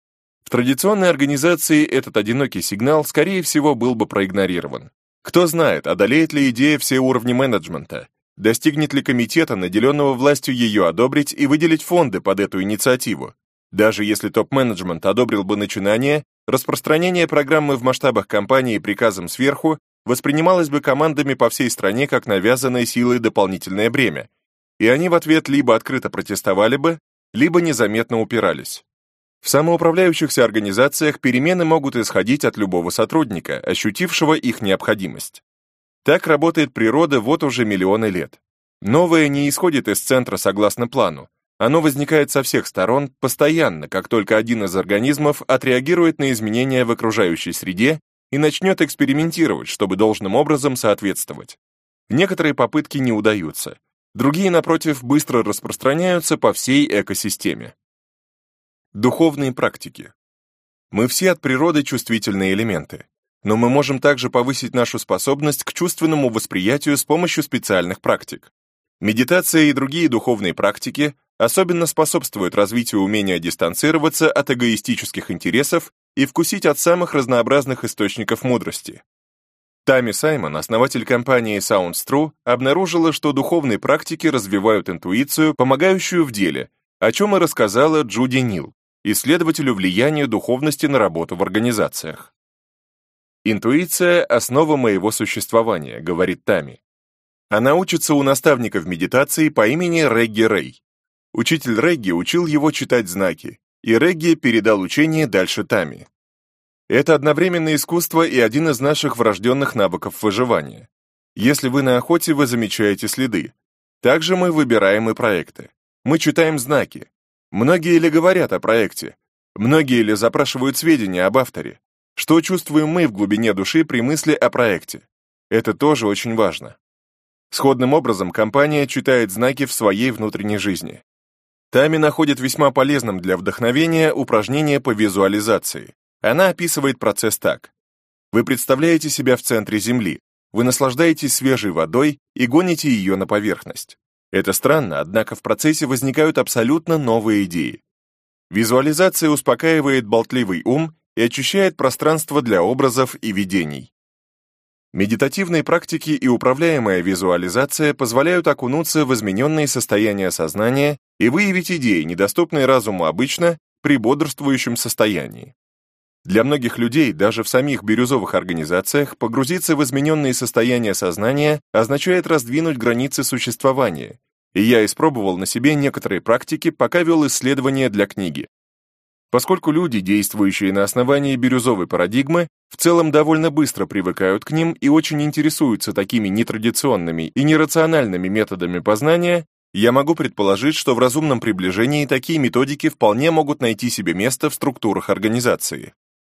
В традиционной организации этот одинокий сигнал, скорее всего, был бы проигнорирован. Кто знает, одолеет ли идея все уровни менеджмента, достигнет ли комитета, наделенного властью ее одобрить и выделить фонды под эту инициативу. Даже если топ-менеджмент одобрил бы начинание, распространение программы в масштабах компании приказом сверху воспринималось бы командами по всей стране как навязанное силой дополнительное бремя, и они в ответ либо открыто протестовали бы, либо незаметно упирались. В самоуправляющихся организациях перемены могут исходить от любого сотрудника, ощутившего их необходимость. Так работает природа вот уже миллионы лет. Новое не исходит из центра согласно плану. Оно возникает со всех сторон постоянно, как только один из организмов отреагирует на изменения в окружающей среде и начнет экспериментировать, чтобы должным образом соответствовать. Некоторые попытки не удаются. Другие, напротив, быстро распространяются по всей экосистеме. Духовные практики. Мы все от природы чувствительные элементы, но мы можем также повысить нашу способность к чувственному восприятию с помощью специальных практик. Медитация и другие духовные практики особенно способствуют развитию умения дистанцироваться от эгоистических интересов и вкусить от самых разнообразных источников мудрости. Тами Саймон, основатель компании Sounds True, обнаружила, что духовные практики развивают интуицию, помогающую в деле, о чем и рассказала Джуди Нил, исследователю влияния духовности на работу в организациях. «Интуиция — основа моего существования», — говорит Тами. Она учится у наставника в медитации по имени Регги Рэй. Учитель Регги учил его читать знаки, и Регги передал учение дальше Тами. Это одновременно искусство и один из наших врожденных навыков выживания. Если вы на охоте, вы замечаете следы. Также мы выбираем и проекты. Мы читаем знаки. Многие ли говорят о проекте? Многие ли запрашивают сведения об авторе? Что чувствуем мы в глубине души при мысли о проекте? Это тоже очень важно. Сходным образом компания читает знаки в своей внутренней жизни. Тами находит весьма полезным для вдохновения упражнение по визуализации. Она описывает процесс так. Вы представляете себя в центре Земли, вы наслаждаетесь свежей водой и гоните ее на поверхность. Это странно, однако в процессе возникают абсолютно новые идеи. Визуализация успокаивает болтливый ум и очищает пространство для образов и видений. Медитативные практики и управляемая визуализация позволяют окунуться в измененные состояния сознания и выявить идеи, недоступные разуму обычно, при бодрствующем состоянии. Для многих людей, даже в самих бирюзовых организациях, погрузиться в измененные состояния сознания означает раздвинуть границы существования, и я испробовал на себе некоторые практики, пока вел исследования для книги. Поскольку люди, действующие на основании бирюзовой парадигмы, в целом довольно быстро привыкают к ним и очень интересуются такими нетрадиционными и нерациональными методами познания, я могу предположить, что в разумном приближении такие методики вполне могут найти себе место в структурах организации.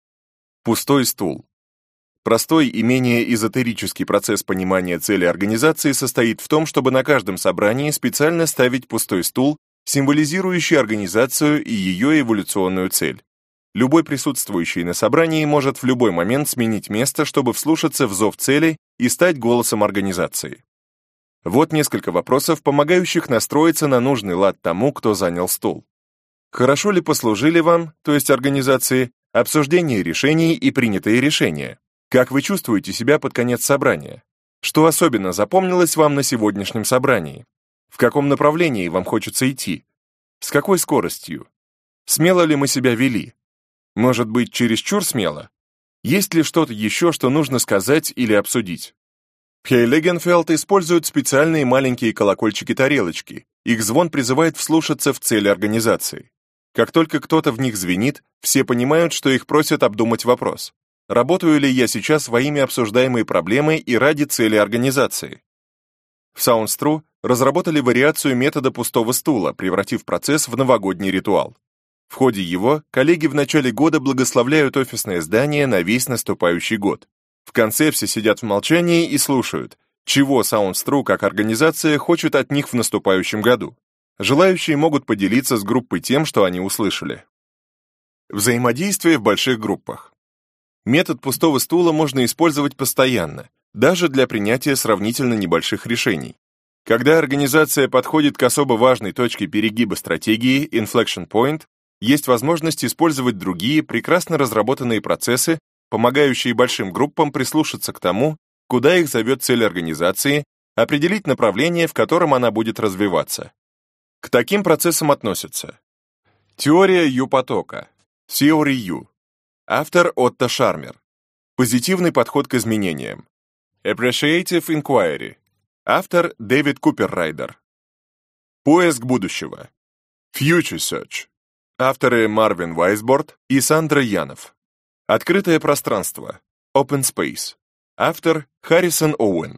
Пустой стул. Простой и менее эзотерический процесс понимания цели организации состоит в том, чтобы на каждом собрании специально ставить пустой стул, символизирующий организацию и ее эволюционную цель. Любой присутствующий на собрании может в любой момент сменить место, чтобы вслушаться в зов цели и стать голосом организации. Вот несколько вопросов, помогающих настроиться на нужный лад тому, кто занял стул. Хорошо ли послужили вам, то есть организации, обсуждение решений и принятые решения? Как вы чувствуете себя под конец собрания? Что особенно запомнилось вам на сегодняшнем собрании? В каком направлении вам хочется идти? С какой скоростью? Смело ли мы себя вели? Может быть, чересчур смело? Есть ли что-то еще, что нужно сказать или обсудить? Хейлегенфелд использует специальные маленькие колокольчики-тарелочки. Их звон призывает вслушаться в цель организации. Как только кто-то в них звенит, все понимают, что их просят обдумать вопрос. Работаю ли я сейчас во имя обсуждаемой проблемы и ради цели организации? В Sounds True разработали вариацию метода пустого стула, превратив процесс в новогодний ритуал. В ходе его коллеги в начале года благословляют офисное здание на весь наступающий год. В конце все сидят в молчании и слушают, чего Sounds True как организация хочет от них в наступающем году. Желающие могут поделиться с группой тем, что они услышали. Взаимодействие в больших группах. Метод пустого стула можно использовать постоянно, даже для принятия сравнительно небольших решений. Когда организация подходит к особо важной точке перегиба стратегии, inflection point, Есть возможность использовать другие, прекрасно разработанные процессы, помогающие большим группам прислушаться к тому, куда их зовет цель организации, определить направление, в котором она будет развиваться. К таким процессам относятся теория Ю-потока, Theory U, автор Отто Шармер, позитивный подход к изменениям, Appreciative Inquiry, автор Дэвид Куперрайдер, поиск будущего, Future Search, авторы Марвин Вайсборд и Сандра Янов, открытое пространство, Open Space, автор Харрисон Оуэн.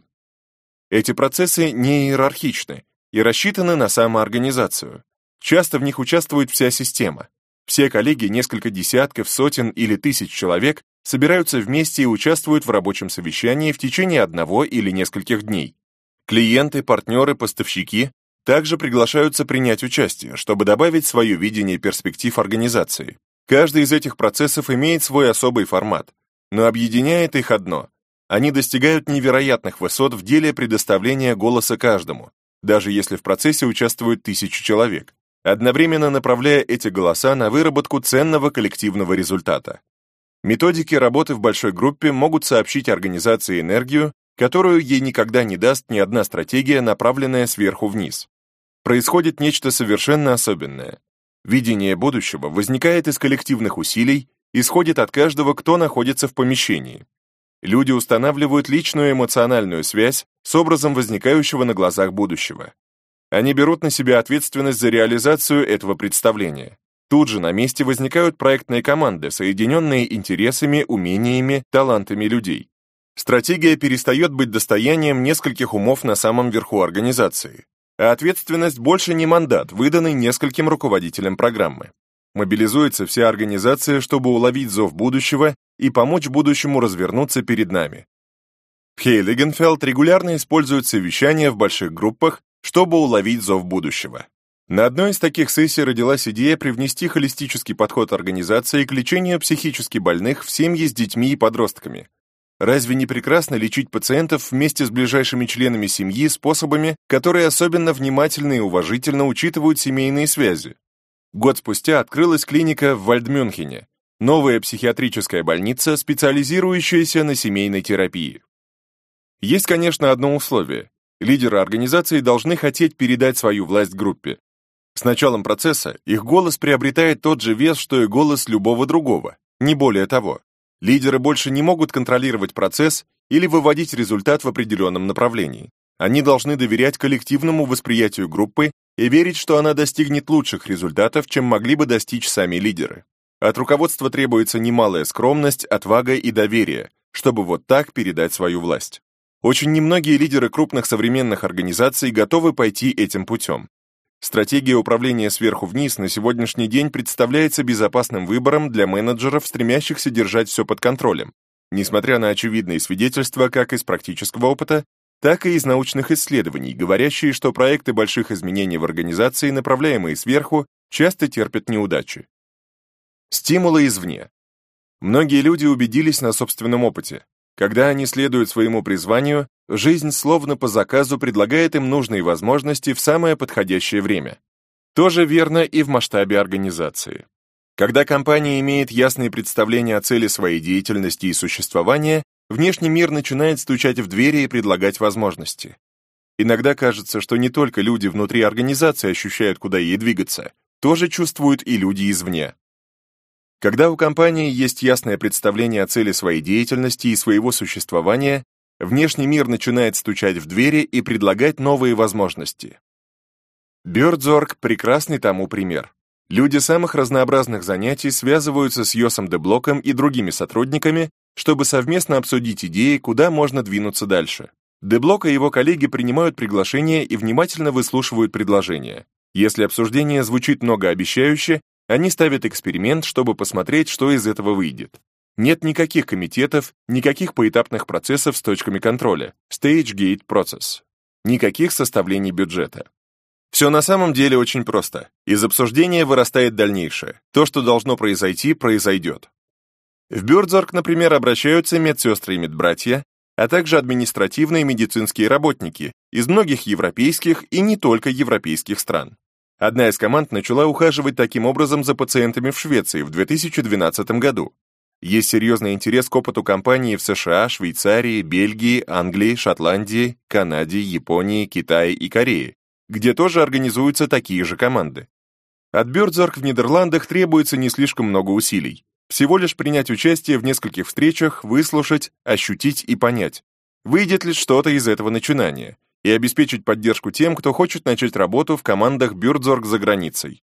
Эти процессы не иерархичны и рассчитаны на самоорганизацию. Часто в них участвует вся система. Все коллеги, несколько десятков, сотен или тысяч человек, собираются вместе и участвуют в рабочем совещании в течение одного или нескольких дней. Клиенты, партнеры, поставщики также приглашаются принять участие, чтобы добавить свое видение перспектив организации. Каждый из этих процессов имеет свой особый формат, но объединяет их одно. Они достигают невероятных высот в деле предоставления голоса каждому, даже если в процессе участвуют тысячи человек, одновременно направляя эти голоса на выработку ценного коллективного результата. Методики работы в большой группе могут сообщить организации энергию, которую ей никогда не даст ни одна стратегия, направленная сверху вниз. Происходит нечто совершенно особенное. Видение будущего возникает из коллективных усилий, исходит от каждого, кто находится в помещении. Люди устанавливают личную эмоциональную связь с образом возникающего на глазах будущего. Они берут на себя ответственность за реализацию этого представления. Тут же на месте возникают проектные команды, соединенные интересами, умениями, талантами людей. Стратегия перестает быть достоянием нескольких умов на самом верху организации, а ответственность больше не мандат, выданный нескольким руководителям программы. Мобилизуется вся организация, чтобы уловить зов будущего и помочь будущему развернуться перед нами. Хейлигенфелд регулярно использует совещания в больших группах, чтобы уловить зов будущего. На одной из таких сессий родилась идея привнести холистический подход организации к лечению психически больных в семьи с детьми и подростками. Разве не прекрасно лечить пациентов вместе с ближайшими членами семьи способами, которые особенно внимательно и уважительно учитывают семейные связи? Год спустя открылась клиника в Вальдмюнхене, новая психиатрическая больница, специализирующаяся на семейной терапии. Есть, конечно, одно условие. Лидеры организации должны хотеть передать свою власть группе. С началом процесса их голос приобретает тот же вес, что и голос любого другого, не более того. Лидеры больше не могут контролировать процесс или выводить результат в определенном направлении. Они должны доверять коллективному восприятию группы и верить, что она достигнет лучших результатов, чем могли бы достичь сами лидеры. От руководства требуется немалая скромность, отвага и доверие, чтобы вот так передать свою власть. Очень немногие лидеры крупных современных организаций готовы пойти этим путем. Стратегия управления сверху вниз на сегодняшний день представляется безопасным выбором для менеджеров, стремящихся держать все под контролем, несмотря на очевидные свидетельства как из практического опыта, так и из научных исследований, говорящие, что проекты больших изменений в организации, направляемые сверху, часто терпят неудачи. Стимулы извне. Многие люди убедились на собственном опыте. Когда они следуют своему призванию, жизнь словно по заказу предлагает им нужные возможности в самое подходящее время. Тоже верно и в масштабе организации. Когда компания имеет ясные представления о цели своей деятельности и существования, внешний мир начинает стучать в двери и предлагать возможности. Иногда кажется, что не только люди внутри организации ощущают, куда ей двигаться, тоже чувствуют и люди извне. Когда у компании есть ясное представление о цели своей деятельности и своего существования, внешний мир начинает стучать в двери и предлагать новые возможности. Бёрдзорг – прекрасный тому пример. Люди самых разнообразных занятий связываются с Йосом де Блоком и другими сотрудниками, чтобы совместно обсудить идеи, куда можно двинуться дальше. Де Блок и его коллеги принимают приглашение и внимательно выслушивают предложения. Если обсуждение звучит многообещающе, они ставят эксперимент, чтобы посмотреть, что из этого выйдет. Нет никаких комитетов, никаких поэтапных процессов с точками контроля, Stage Gate Process, никаких составлений бюджета. Все на самом деле очень просто. Из обсуждения вырастает дальнейшее. То, что должно произойти, произойдет. В Бёрдзорг, например, обращаются медсестры и медбратья, а также административные и медицинские работники из многих европейских и не только европейских стран. Одна из команд начала ухаживать таким образом за пациентами в Швеции в 2012 году. Есть серьезный интерес к опыту компании в США, Швейцарии, Бельгии, Англии, Шотландии, Канаде, Японии, Китае и Корее, где тоже организуются такие же команды. От Бёрдзорг в Нидерландах требуется не слишком много усилий. Всего лишь принять участие в нескольких встречах, выслушать, ощутить и понять, выйдет ли что-то из этого начинания, и обеспечить поддержку тем, кто хочет начать работу в командах Бёрдзорг за границей.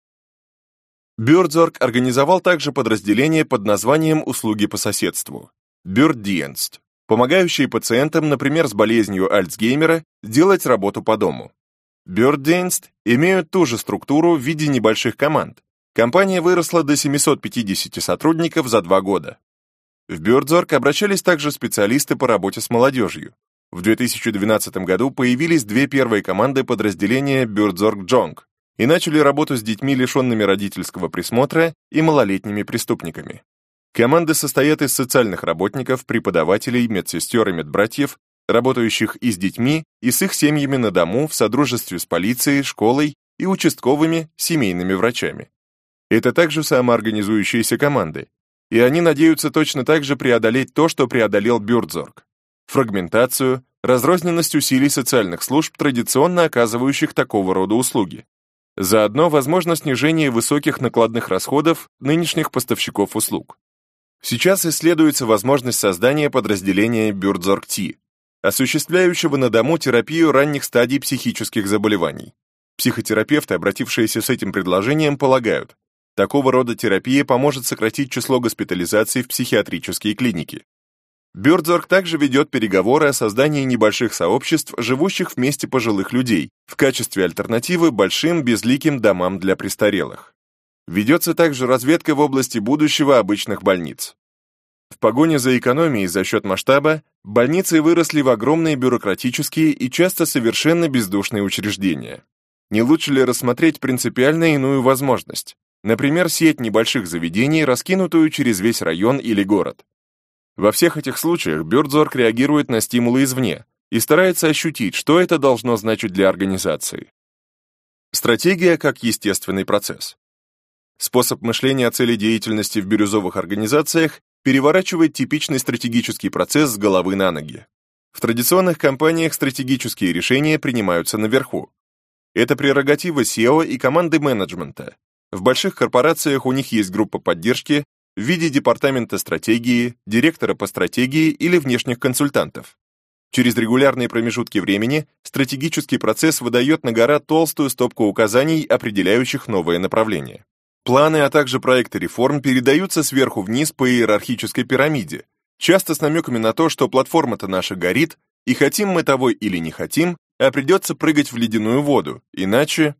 Бёрдзорг организовал также подразделение под названием «Услуги по соседству» – Björdienst, помогающие пациентам, например, с болезнью Альцгеймера, делать работу по дому. Björdienst имеют ту же структуру в виде небольших команд. Компания выросла до 750 сотрудников за 2 года. В Бёрдзорг обращались также специалисты по работе с молодежью. В 2012 году появились 2 первые команды подразделения Бёрдзорг Джонг и начали работу с детьми, лишенными родительского присмотра, и малолетними преступниками. Команды состоят из социальных работников, преподавателей, медсестер и медбратьев, работающих и с детьми, и с их семьями на дому в содружестве с полицией, школой и участковыми семейными врачами. Это также самоорганизующиеся команды, и они надеются точно так же преодолеть то, что преодолел Бёрдзорг: фрагментацию, разрозненность усилий социальных служб, традиционно оказывающих такого рода услуги. Заодно возможно снижение высоких накладных расходов нынешних поставщиков услуг. Сейчас исследуется возможность создания подразделения Бёрдзорг-Ти, осуществляющего на дому терапию ранних стадий психических заболеваний. Психотерапевты, обратившиеся с этим предложением, полагают, такого рода терапия поможет сократить число госпитализаций в психиатрические клиники. Бёрдзорг также ведет переговоры о создании небольших сообществ, живущих вместе пожилых людей, в качестве альтернативы большим безликим домам для престарелых. Ведется также разведка в области будущего обычных больниц. В погоне за экономией за счет масштаба, больницы выросли в огромные бюрократические и часто совершенно бездушные учреждения. Не лучше ли рассмотреть принципиально иную возможность? Например, сеть небольших заведений, раскинутую через весь район или город. Во всех этих случаях Бёрдзорг реагирует на стимулы извне и старается ощутить, что это должно значить для организации. Стратегия как естественный процесс. Способ мышления о цели деятельности в бирюзовых организациях переворачивает типичный стратегический процесс с головы на ноги. В традиционных компаниях стратегические решения принимаются наверху. Это прерогатива SEO и команды менеджмента. В больших корпорациях у них есть группа поддержки в виде департамента стратегии, директора по стратегии или внешних консультантов. Через регулярные промежутки времени стратегический процесс выдает на гора толстую стопку указаний, определяющих новое направление. Планы, а также проекты реформ передаются сверху вниз по иерархической пирамиде, часто с намеками на то, что платформа-то наша горит, и хотим мы того или не хотим, а придется прыгать в ледяную воду, иначе...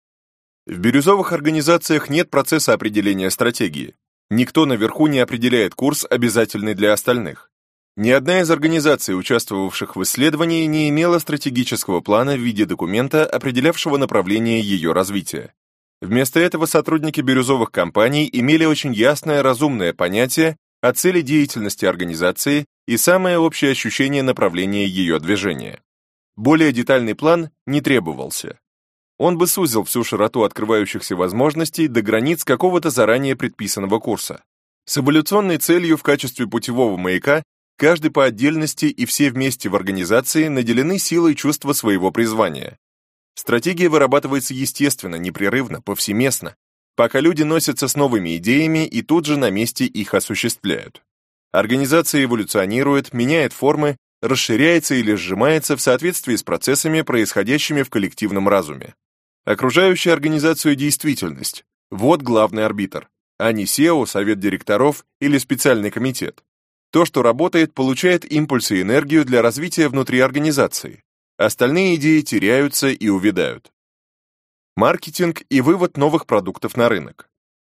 В бирюзовых организациях нет процесса определения стратегии. Никто наверху не определяет курс, обязательный для остальных. Ни одна из организаций, участвовавших в исследовании, не имела стратегического плана в виде документа, определявшего направление ее развития. Вместо этого сотрудники бирюзовых компаний имели очень ясное, разумное понятие о цели деятельности организации и самое общее ощущение направления ее движения. Более детальный план не требовался. Он бы сузил всю широту открывающихся возможностей до границ какого-то заранее предписанного курса. С эволюционной целью в качестве путевого маяка каждый по отдельности и все вместе в организации наделены силой чувства своего призвания. Стратегия вырабатывается естественно, непрерывно, повсеместно, пока люди носятся с новыми идеями и тут же на месте их осуществляют. Организация эволюционирует, меняет формы, расширяется или сжимается в соответствии с процессами, происходящими в коллективном разуме. Окружающая организацию действительность – вот главный арбитр, а не SEO, совет директоров или специальный комитет. То, что работает, получает импульсы и энергию для развития внутри организации. Остальные идеи теряются и увядают. Маркетинг и вывод новых продуктов на рынок.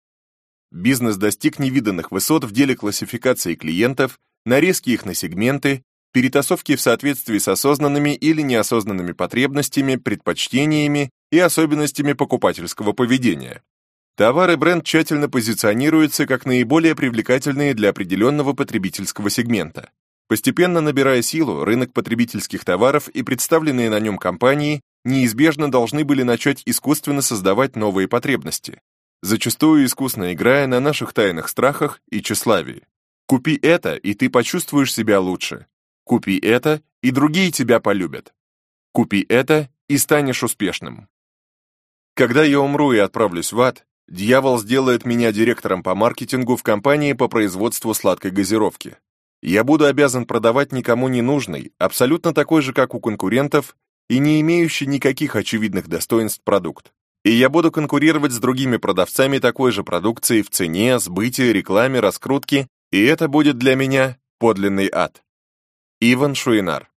Бизнес достиг невиданных высот в деле классификации клиентов, нарезки их на сегменты, перетасовки в соответствии с осознанными или неосознанными потребностями, предпочтениями и особенностями покупательского поведения. Товар и бренд тщательно позиционируются как наиболее привлекательные для определенного потребительского сегмента. Постепенно набирая силу, рынок потребительских товаров и представленные на нем компании неизбежно должны были начать искусственно создавать новые потребности, зачастую искусно играя на наших тайных страхах и тщеславии. Купи это, и ты почувствуешь себя лучше. Купи это, и другие тебя полюбят. Купи это, и станешь успешным. Когда я умру и отправлюсь в ад, дьявол сделает меня директором по маркетингу в компании по производству сладкой газировки. Я буду обязан продавать никому не нужный, абсолютно такой же, как у конкурентов, и не имеющий никаких очевидных достоинств продукт. И я буду конкурировать с другими продавцами такой же продукции в цене, сбытии, рекламе, раскрутке, и это будет для меня подлинный ад. Иван Шуйнар.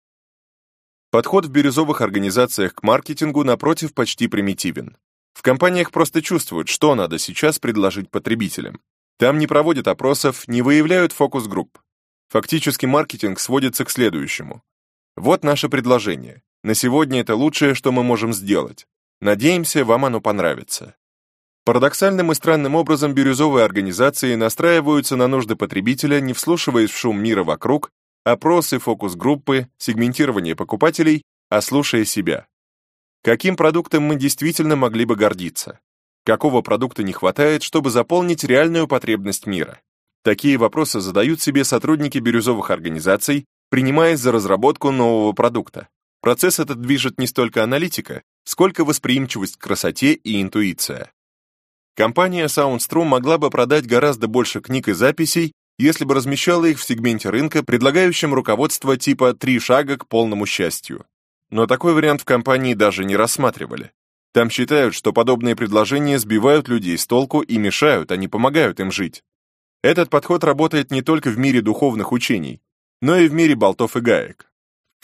Подход в бирюзовых организациях к маркетингу, напротив, почти примитивен. В компаниях просто чувствуют, что надо сейчас предложить потребителям. Там не проводят опросов, не выявляют фокус-групп. Фактически маркетинг сводится к следующему. Вот наше предложение. На сегодня это лучшее, что мы можем сделать. Надеемся, вам оно понравится. Парадоксальным и странным образом бирюзовые организации настраиваются на нужды потребителя, не вслушиваясь в шум мира вокруг, опросы, фокус-группы, сегментирование покупателей, а слушая себя. Каким продуктом мы действительно могли бы гордиться? Какого продукта не хватает, чтобы заполнить реальную потребность мира? Такие вопросы задают себе сотрудники бирюзовых организаций, принимаясь за разработку нового продукта. Процесс этот движет не столько аналитика, сколько восприимчивость к красоте и интуиция. Компания SoundStream могла бы продать гораздо больше книг и записей, если бы размещала их в сегменте рынка, предлагающем руководство типа «3 шага к полному счастью». Но такой вариант в компании даже не рассматривали. Там считают, что подобные предложения сбивают людей с толку и мешают, а не помогают им жить. Этот подход работает не только в мире духовных учений, но и в мире болтов и гаек. В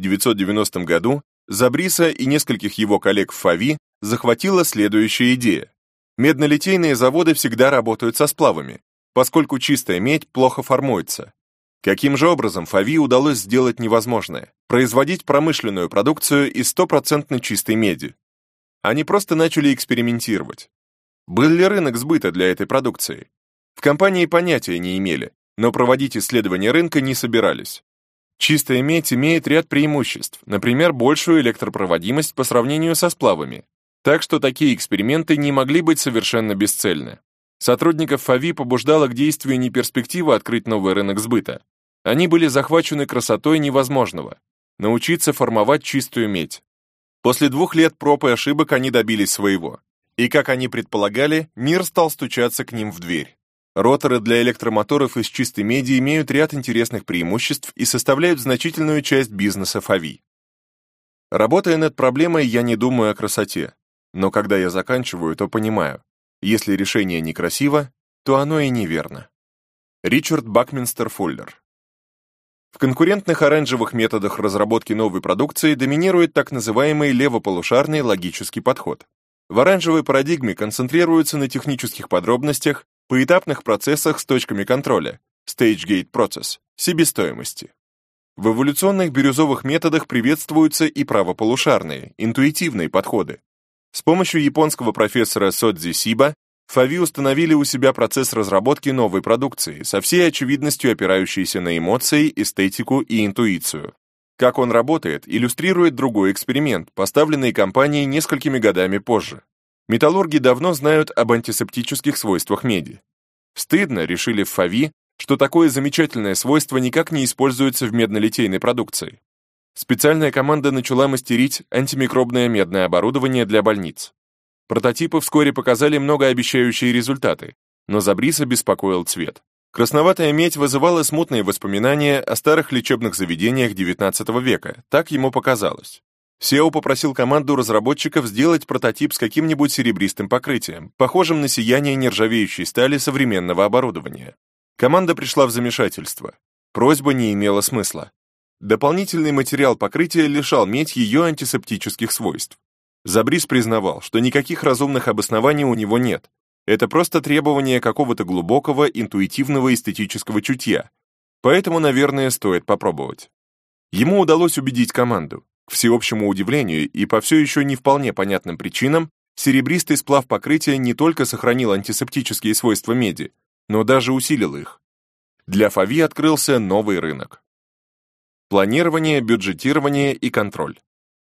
1990 году Забриса и нескольких его коллег в ФАВИ захватила следующая идея. Меднолитейные заводы всегда работают со сплавами, поскольку чистая медь плохо формуется. Каким же образом ФАВИ удалось сделать невозможное – производить промышленную продукцию из 100% чистой меди? Они просто начали экспериментировать. Был ли рынок сбыта для этой продукции? В компании понятия не имели, но проводить исследования рынка не собирались. Чистая медь имеет ряд преимуществ, например, большую электропроводимость по сравнению со сплавами, так что такие эксперименты не могли быть совершенно бесцельны. Сотрудников ФАВИ побуждала к действию не перспектива открыть новый рынок сбыта. Они были захвачены красотой невозможного – научиться формовать чистую медь. После 2 лет проб и ошибок они добились своего. И, как они предполагали, мир стал стучаться к ним в дверь. Роторы для электромоторов из чистой меди имеют ряд интересных преимуществ и составляют значительную часть бизнеса ФАВИ. Работая над проблемой, я не думаю о красоте. Но когда я заканчиваю, то понимаю, если решение некрасиво, то оно и неверно. Ричард Бакминстер Фуллер. В конкурентных оранжевых методах разработки новой продукции доминирует так называемый левополушарный логический подход. В оранжевой парадигме концентрируются на технических подробностях, поэтапных процессах с точками контроля, Stage Gate Process, себестоимости. В эволюционных бирюзовых методах приветствуются и правополушарные, интуитивные подходы. С помощью японского профессора Содзи Сиба ФАВИ установили у себя процесс разработки новой продукции, со всей очевидностью опирающейся на эмоции, эстетику и интуицию. Как он работает, иллюстрирует другой эксперимент, поставленный компанией несколькими годами позже. Металлурги давно знают об антисептических свойствах меди. Стыдно, решили в ФАВИ, что такое замечательное свойство никак не используется в меднолитейной продукции. Специальная команда начала мастерить антимикробное медное оборудование для больниц. Прототипы вскоре показали многообещающие результаты, но Забриса беспокоил цвет. Красноватая медь вызывала смутные воспоминания о старых лечебных заведениях XIX века, так ему показалось. SEO попросил команду разработчиков сделать прототип с каким-нибудь серебристым покрытием, похожим на сияние нержавеющей стали современного оборудования. Команда пришла в замешательство. Просьба не имела смысла. Дополнительный материал покрытия лишал медь ее антисептических свойств. Забрис признавал, что никаких разумных обоснований у него нет. Это просто требование какого-то глубокого, интуитивного эстетического чутья. Поэтому, наверное, стоит попробовать. Ему удалось убедить команду. К всеобщему удивлению и по все еще не вполне понятным причинам, серебристый сплав покрытия не только сохранил антисептические свойства меди, но даже усилил их. Для ФАВИ открылся новый рынок. Планирование, бюджетирование и контроль.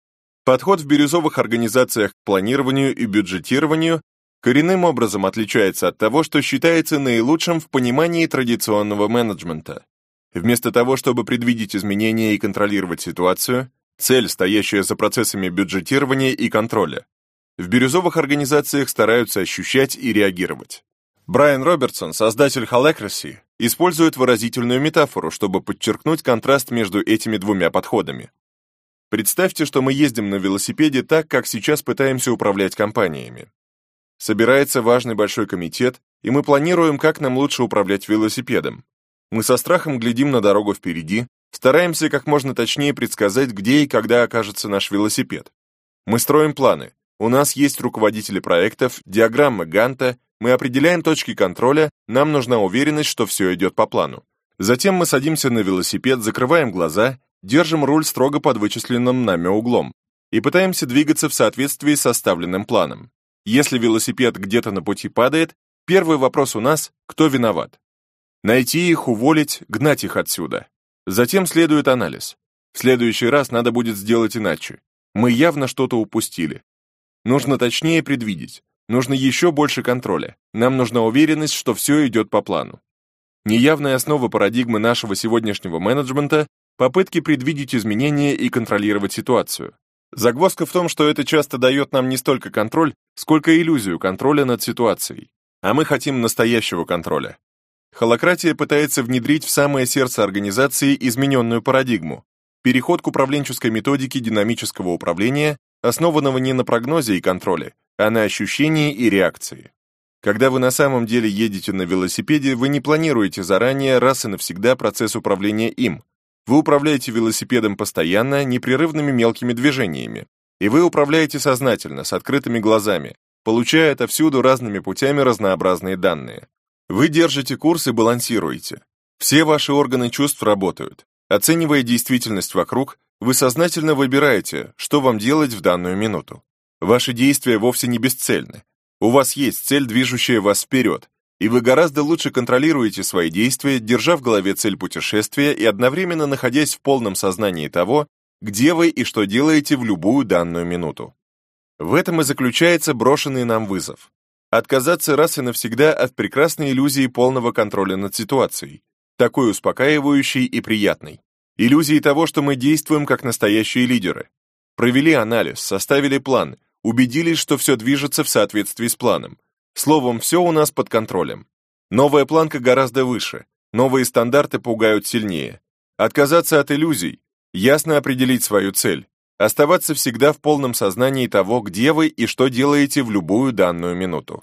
Подход в бирюзовых организациях к планированию и бюджетированию коренным образом отличается от того, что считается наилучшим в понимании традиционного менеджмента. Вместо того, чтобы предвидеть изменения и контролировать ситуацию, цель, стоящая за процессами бюджетирования и контроля, в бирюзовых организациях стараются ощущать и реагировать. Брайан Робертсон, создатель Holacracy, использует выразительную метафору, чтобы подчеркнуть контраст между этими двумя подходами. Представьте, что мы ездим на велосипеде так, как сейчас пытаемся управлять компаниями. Собирается важный большой комитет, и мы планируем, как нам лучше управлять велосипедом. Мы со страхом глядим на дорогу впереди, стараемся как можно точнее предсказать, где и когда окажется наш велосипед. Мы строим планы. У нас есть руководители проектов, диаграммы Ганта, мы определяем точки контроля, нам нужна уверенность, что все идет по плану. Затем мы садимся на велосипед, закрываем глаза, держим руль строго под вычисленным нами углом и пытаемся двигаться в соответствии с составленным планом. Если велосипед где-то на пути падает, первый вопрос у нас – кто виноват? Найти их, уволить, гнать их отсюда. Затем следует анализ. В следующий раз надо будет сделать иначе. Мы явно что-то упустили. Нужно точнее предвидеть. Нужно еще больше контроля. Нам нужна уверенность, что все идет по плану. Неявная основа парадигмы нашего сегодняшнего менеджмента – попытки предвидеть изменения и контролировать ситуацию. Загвоздка в том, что это часто дает нам не столько контроль, сколько иллюзию контроля над ситуацией. А мы хотим настоящего контроля. Холакратия пытается внедрить в самое сердце организации измененную парадигму, переход к управленческой методике динамического управления, основанного не на прогнозе и контроле, а на ощущении и реакции. Когда вы на самом деле едете на велосипеде, вы не планируете заранее раз и навсегда процесс управления им. Вы управляете велосипедом постоянно, непрерывными мелкими движениями. И вы управляете сознательно, с открытыми глазами, получая отовсюду разными путями разнообразные данные. Вы держите курс и балансируете. Все ваши органы чувств работают. Оценивая действительность вокруг, вы сознательно выбираете, что вам делать в данную минуту. Ваши действия вовсе не бесцельны. У вас есть цель, движущая вас вперед, и вы гораздо лучше контролируете свои действия, держа в голове цель путешествия и одновременно находясь в полном сознании того, где вы и что делаете в любую данную минуту. В этом и заключается брошенный нам вызов. Отказаться раз и навсегда от прекрасной иллюзии полного контроля над ситуацией, такой успокаивающей и приятной. Иллюзии того, что мы действуем как настоящие лидеры. Провели анализ, составили план, убедились, что все движется в соответствии с планом. Словом, все у нас под контролем. Новая планка гораздо выше, новые стандарты пугают сильнее. Отказаться от иллюзий, ясно определить свою цель, оставаться всегда в полном сознании того, где вы и что делаете в любую данную минуту.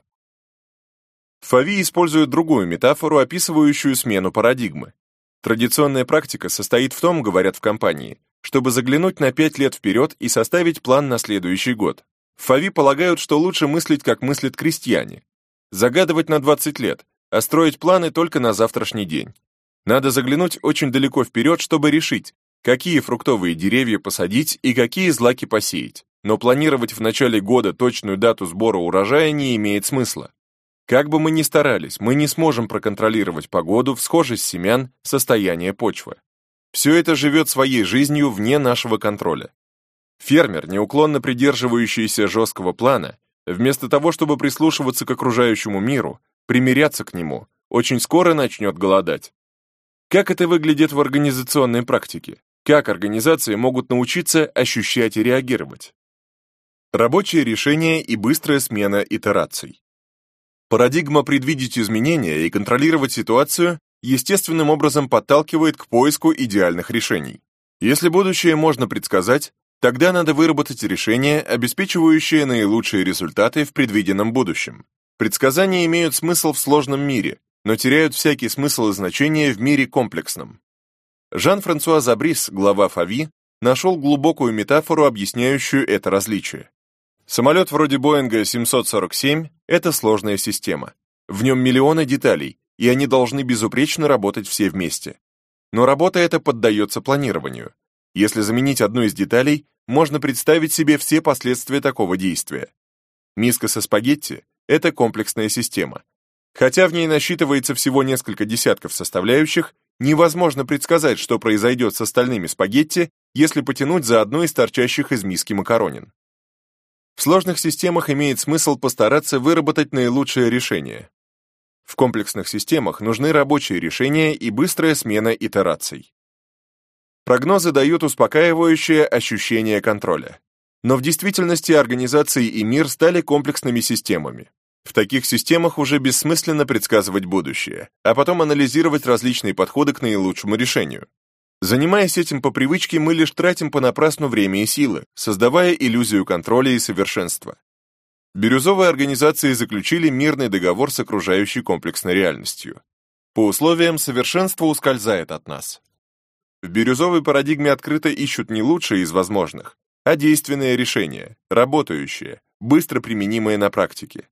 Фави использует другую метафору, описывающую смену парадигмы. Традиционная практика состоит в том, говорят в компании, чтобы заглянуть на 5 лет вперед и составить план на следующий год. В Фави полагают, что лучше мыслить, как мыслят крестьяне. Загадывать на 20 лет, а строить планы только на завтрашний день. Надо заглянуть очень далеко вперед, чтобы решить, какие фруктовые деревья посадить и какие злаки посеять. Но планировать в начале года точную дату сбора урожая не имеет смысла. Как бы мы ни старались, мы не сможем проконтролировать погоду, всхожесть семян, состояние почвы. Все это живет своей жизнью вне нашего контроля. Фермер, неуклонно придерживающийся жесткого плана, вместо того, чтобы прислушиваться к окружающему миру, примиряться к нему, очень скоро начнет голодать. Как это выглядит в организационной практике? Как организации могут научиться ощущать и реагировать? Рабочие решения и быстрая смена итераций. Парадигма предвидеть изменения и контролировать ситуацию естественным образом подталкивает к поиску идеальных решений. Если будущее можно предсказать, тогда надо выработать решение, обеспечивающее наилучшие результаты в предвиденном будущем. Предсказания имеют смысл в сложном мире, но теряют всякий смысл и значение в мире комплексном. Жан-Франсуа Забрис, глава Фави, нашел глубокую метафору, объясняющую это различие. Самолет вроде Боинга 747 – это сложная система. В нем миллионы деталей, и они должны безупречно работать все вместе. Но работа эта поддается планированию. Если заменить одну из деталей, можно представить себе все последствия такого действия. Миска со спагетти – это комплексная система. Хотя в ней насчитывается всего несколько десятков составляющих, Невозможно предсказать, что произойдет с остальными спагетти, если потянуть за одну из торчащих из миски макаронин. В сложных системах имеет смысл постараться выработать наилучшее решение. В комплексных системах нужны рабочие решения и быстрая смена итераций. Прогнозы дают успокаивающее ощущение контроля. Но в действительности организации и мир стали комплексными системами. В таких системах уже бессмысленно предсказывать будущее, а потом анализировать различные подходы к наилучшему решению. Занимаясь этим по привычке, мы лишь тратим понапрасну время и силы, создавая иллюзию контроля и совершенства. Бирюзовые организации заключили мирный договор с окружающей комплексной реальностью. По условиям совершенство ускользает от нас. В бирюзовой парадигме открыто ищут не лучшее из возможных, а действенное решение, работающее, быстро применимое на практике.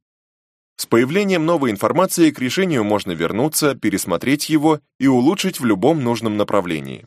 С появлением новой информации к решению можно вернуться, пересмотреть его и улучшить в любом нужном направлении.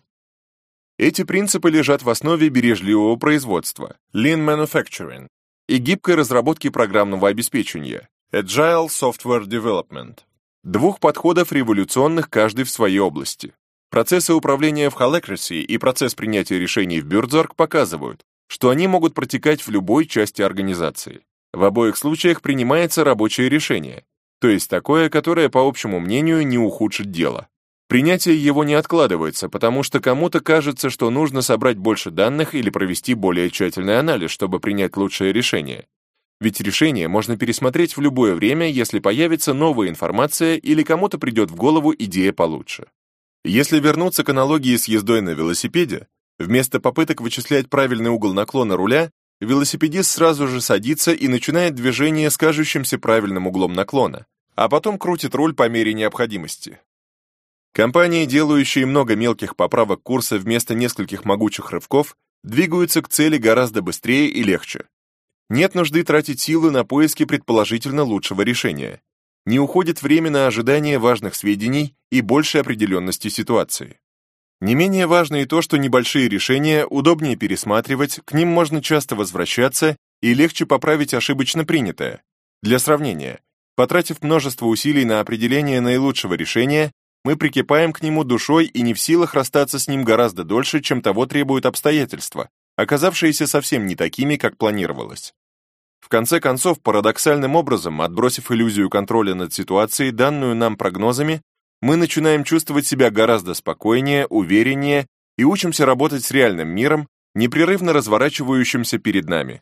Эти принципы лежат в основе бережливого производства, Lean Manufacturing, и гибкой разработки программного обеспечения, Agile Software Development. Двух подходов революционных каждый в своей области. Процессы управления в Holacracy и процесс принятия решений в Buurtzorg показывают, что они могут протекать в любой части организации. В обоих случаях принимается рабочее решение, то есть такое, которое, по общему мнению, не ухудшит дело. Принятие его не откладывается, потому что кому-то кажется, что нужно собрать больше данных или провести более тщательный анализ, чтобы принять лучшее решение. Ведь решение можно пересмотреть в любое время, если появится новая информация или кому-то придет в голову идея получше. Если вернуться к аналогии с ездой на велосипеде, вместо попыток вычислять правильный угол наклона руля, велосипедист сразу же садится и начинает движение с кажущимся правильным углом наклона, а потом крутит руль по мере необходимости. Компании, делающие много мелких поправок курса вместо нескольких могучих рывков, двигаются к цели гораздо быстрее и легче. Нет нужды тратить силы на поиски предположительно лучшего решения. Не уходит время на ожидание важных сведений и большей определенности ситуации. Не менее важно и то, что небольшие решения удобнее пересматривать, к ним можно часто возвращаться и легче поправить ошибочно принятое. Для сравнения, потратив множество усилий на определение наилучшего решения, мы прикипаем к нему душой и не в силах расстаться с ним гораздо дольше, чем того требуют обстоятельства, оказавшиеся совсем не такими, как планировалось. В конце концов, парадоксальным образом, отбросив иллюзию контроля над ситуацией, данную нам прогнозами, мы начинаем чувствовать себя гораздо спокойнее, увереннее и учимся работать с реальным миром, непрерывно разворачивающимся перед нами.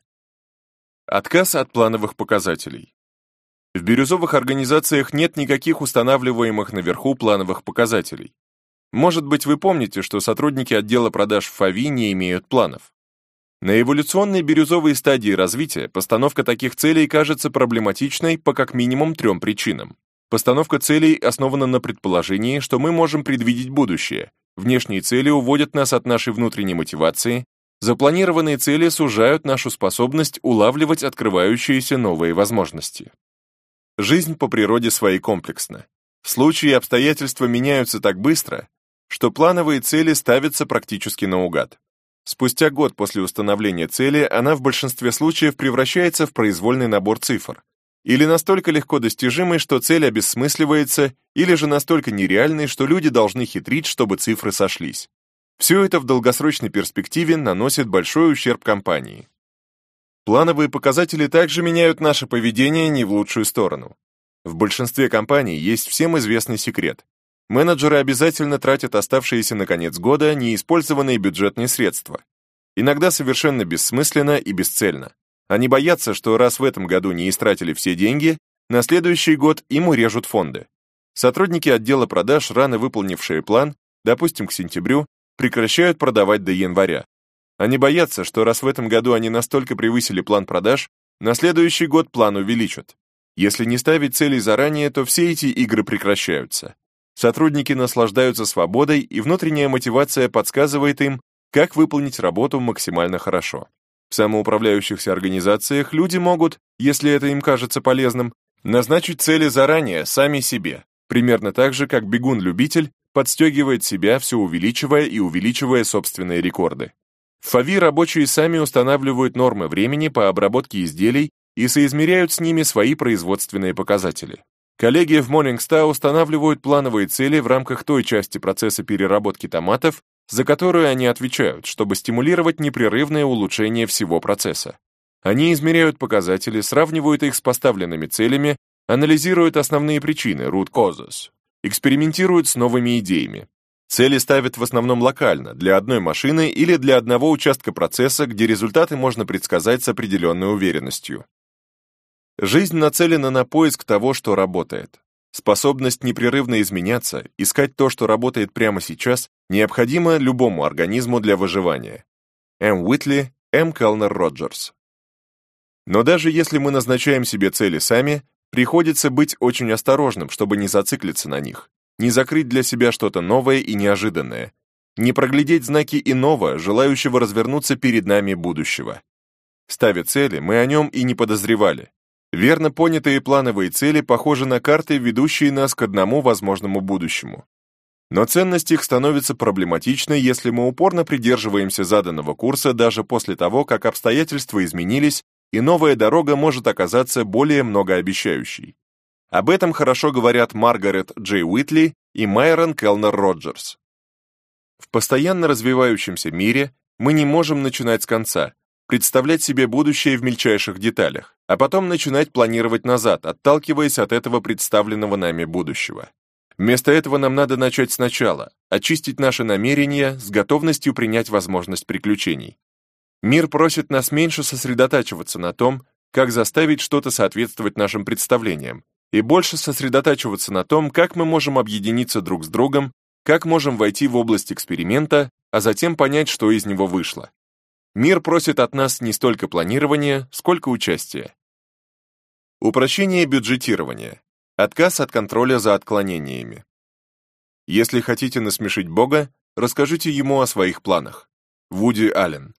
Отказ от плановых показателей. В бирюзовых организациях нет никаких устанавливаемых наверху плановых показателей. Может быть, вы помните, что сотрудники отдела продаж в ФАВИ не имеют планов. На эволюционной бирюзовой стадии развития постановка таких целей кажется проблематичной по как минимум 3 причинам. Постановка целей основана на предположении, что мы можем предвидеть будущее. Внешние цели уводят нас от нашей внутренней мотивации, запланированные цели сужают нашу способность улавливать открывающиеся новые возможности. Жизнь по природе своей комплексна. Случаи и обстоятельства меняются так быстро, что плановые цели ставятся практически наугад. Спустя год после установления цели она в большинстве случаев превращается в произвольный набор цифр, или настолько легко достижимый, что цель обессмысливается, или же настолько нереальный, что люди должны хитрить, чтобы цифры сошлись. Все это в долгосрочной перспективе наносит большой ущерб компании. Плановые показатели также меняют наше поведение не в лучшую сторону. В большинстве компаний есть всем известный секрет. Менеджеры обязательно тратят оставшиеся на конец года неиспользованные бюджетные средства. Иногда совершенно бессмысленно и бесцельно. Они боятся, что раз в этом году не истратили все деньги, на следующий год им урежут фонды. Сотрудники отдела продаж, рано выполнившие план, допустим, к сентябрю, прекращают продавать до января. Они боятся, что раз в этом году они настолько превысили план продаж, на следующий год план увеличат. Если не ставить целей заранее, то все эти игры прекращаются. Сотрудники наслаждаются свободой, и внутренняя мотивация подсказывает им, как выполнить работу максимально хорошо. В самоуправляющихся организациях люди могут, если это им кажется полезным, назначить цели заранее, сами себе, примерно так же, как бегун-любитель подстегивает себя, все увеличивая и увеличивая собственные рекорды. В ФАВИ рабочие сами устанавливают нормы времени по обработке изделий и соизмеряют с ними свои производственные показатели. Коллеги в Morningstar устанавливают плановые цели в рамках той части процесса переработки томатов, за которую они отвечают, чтобы стимулировать непрерывное улучшение всего процесса. Они измеряют показатели, сравнивают их с поставленными целями, анализируют основные причины, root causes, экспериментируют с новыми идеями. Цели ставят в основном локально, для одной машины или для одного участка процесса, где результаты можно предсказать с определенной уверенностью. Жизнь нацелена на поиск того, что работает. Способность непрерывно изменяться, искать то, что работает прямо сейчас, необходима любому организму для выживания. М. Уитли, М. Келнер Роджерс. Но даже если мы назначаем себе цели сами, приходится быть очень осторожным, чтобы не зациклиться на них, не закрыть для себя что-то новое и неожиданное, не проглядеть знаки иного, желающего развернуться перед нами будущего. Ставя цели, мы о нем и не подозревали. Верно понятые плановые цели похожи на карты, ведущие нас к одному возможному будущему. Но ценность их становится проблематичной, если мы упорно придерживаемся заданного курса даже после того, как обстоятельства изменились, и новая дорога может оказаться более многообещающей. Об этом хорошо говорят Маргарет Джей Уитли и Майрон Келнер Роджерс. В постоянно развивающемся мире мы не можем начинать с конца, представлять себе будущее в мельчайших деталях, а потом начинать планировать назад, отталкиваясь от этого представленного нами будущего. Вместо этого нам надо начать сначала, очистить наши намерения с готовностью принять возможность приключений. Мир просит нас меньше сосредотачиваться на том, как заставить что-то соответствовать нашим представлениям, и больше сосредотачиваться на том, как мы можем объединиться друг с другом, как можем войти в область эксперимента, а затем понять, что из него вышло. Мир просит от нас не столько планирования, сколько участия. Упрощение бюджетирования. Отказ от контроля за отклонениями. Если хотите насмешить Бога, расскажите Ему о своих планах. Вуди Аллен.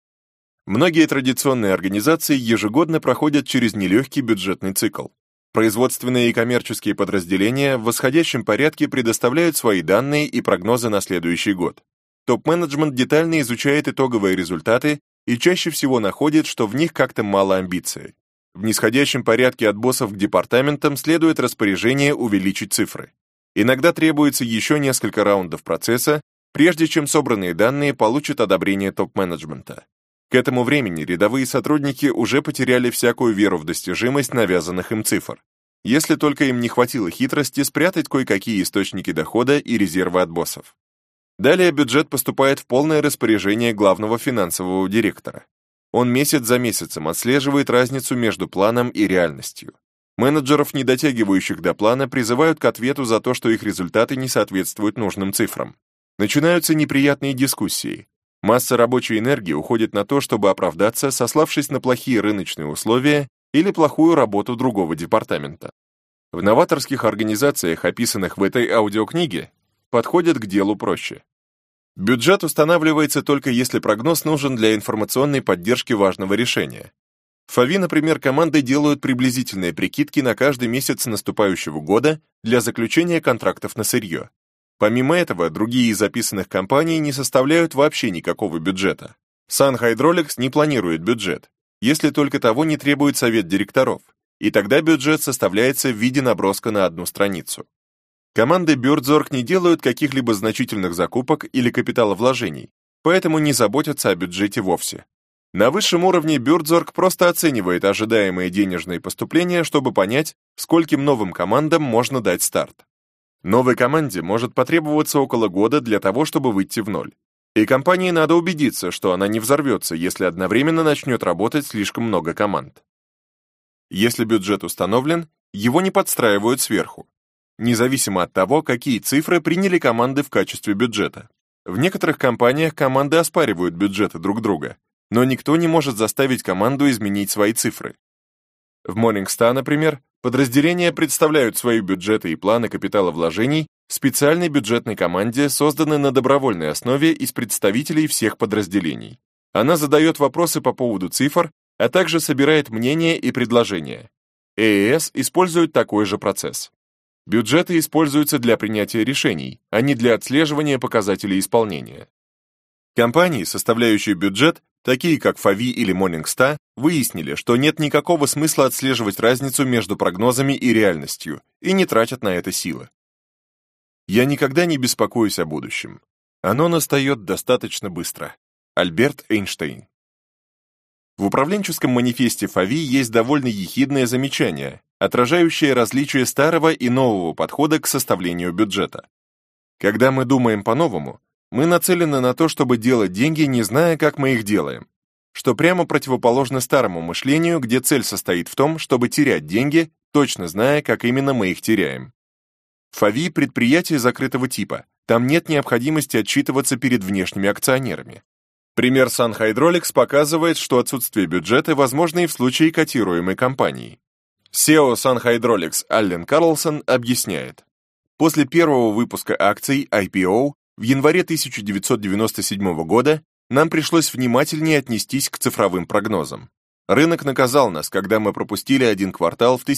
Многие традиционные организации ежегодно проходят через нелегкий бюджетный цикл. Производственные и коммерческие подразделения в восходящем порядке предоставляют свои данные и прогнозы на следующий год. Топ-менеджмент детально изучает итоговые результаты и чаще всего находит, что в них как-то мало амбиций. В нисходящем порядке от боссов к департаментам следует распоряжение увеличить цифры. Иногда требуется еще несколько раундов процесса, прежде чем собранные данные получат одобрение топ-менеджмента. К этому времени рядовые сотрудники уже потеряли всякую веру в достижимость навязанных им цифр, если только им не хватило хитрости спрятать кое-какие источники дохода и резервы от боссов. Далее бюджет поступает в полное распоряжение главного финансового директора. Он месяц за месяцем отслеживает разницу между планом и реальностью. Менеджеров, не дотягивающих до плана, призывают к ответу за то, что их результаты не соответствуют нужным цифрам. Начинаются неприятные дискуссии. Масса рабочей энергии уходит на то, чтобы оправдаться, сославшись на плохие рыночные условия или плохую работу другого департамента. В новаторских организациях, описанных в этой аудиокниге, подходят к делу проще. Бюджет устанавливается только если прогноз нужен для информационной поддержки важного решения. В ФАВИ, например, команды делают приблизительные прикидки на каждый месяц наступающего года для заключения контрактов на сырье. Помимо этого, другие из записанных компаний не составляют вообще никакого бюджета. Sun Hydraulics не планирует бюджет, если только того не требует совет директоров, и тогда бюджет составляется в виде наброска на одну страницу. Команды Бёрдзорг не делают каких-либо значительных закупок или капиталовложений, поэтому не заботятся о бюджете вовсе. На высшем уровне Бёрдзорг просто оценивает ожидаемые денежные поступления, чтобы понять, скольким новым командам можно дать старт. Новой команде может потребоваться около года для того, чтобы выйти в ноль. И компании надо убедиться, что она не взорвется, если одновременно начнет работать слишком много команд. Если бюджет установлен, его не подстраивают сверху, независимо от того, какие цифры приняли команды в качестве бюджета. В некоторых компаниях команды оспаривают бюджеты друг друга, но никто не может заставить команду изменить свои цифры. В Morningstar, например, подразделения представляют свои бюджеты и планы капиталовложений специальной бюджетной команде, созданной на добровольной основе из представителей всех подразделений. Она задает вопросы по поводу цифр, а также собирает мнения и предложения. ЭЭС использует такой же процесс. Бюджеты используются для принятия решений, а не для отслеживания показателей исполнения. Компании, составляющие бюджет, такие как Фави или Morningstar, выяснили, что нет никакого смысла отслеживать разницу между прогнозами и реальностью, и не тратят на это силы. Я никогда не беспокоюсь о будущем. Оно настает достаточно быстро. Альберт Эйнштейн. В управленческом манифесте Фави есть довольно ехидное замечание, отражающее различие старого и нового подхода к составлению бюджета. Когда мы думаем по-новому, мы нацелены на то, чтобы делать деньги, не зная, как мы их делаем, что прямо противоположно старому мышлению, где цель состоит в том, чтобы терять деньги, точно зная, как именно мы их теряем. Фави – предприятие закрытого типа, там нет необходимости отчитываться перед внешними акционерами. Пример Sun Hydraulics показывает, что отсутствие бюджета возможно и в случае котируемой компании. SEO Sun Hydraulics Аллен Карлсон объясняет. После первого выпуска акций IPO в январе 1997 года нам пришлось внимательнее отнестись к цифровым прогнозам. Рынок наказал нас, когда мы пропустили один квартал в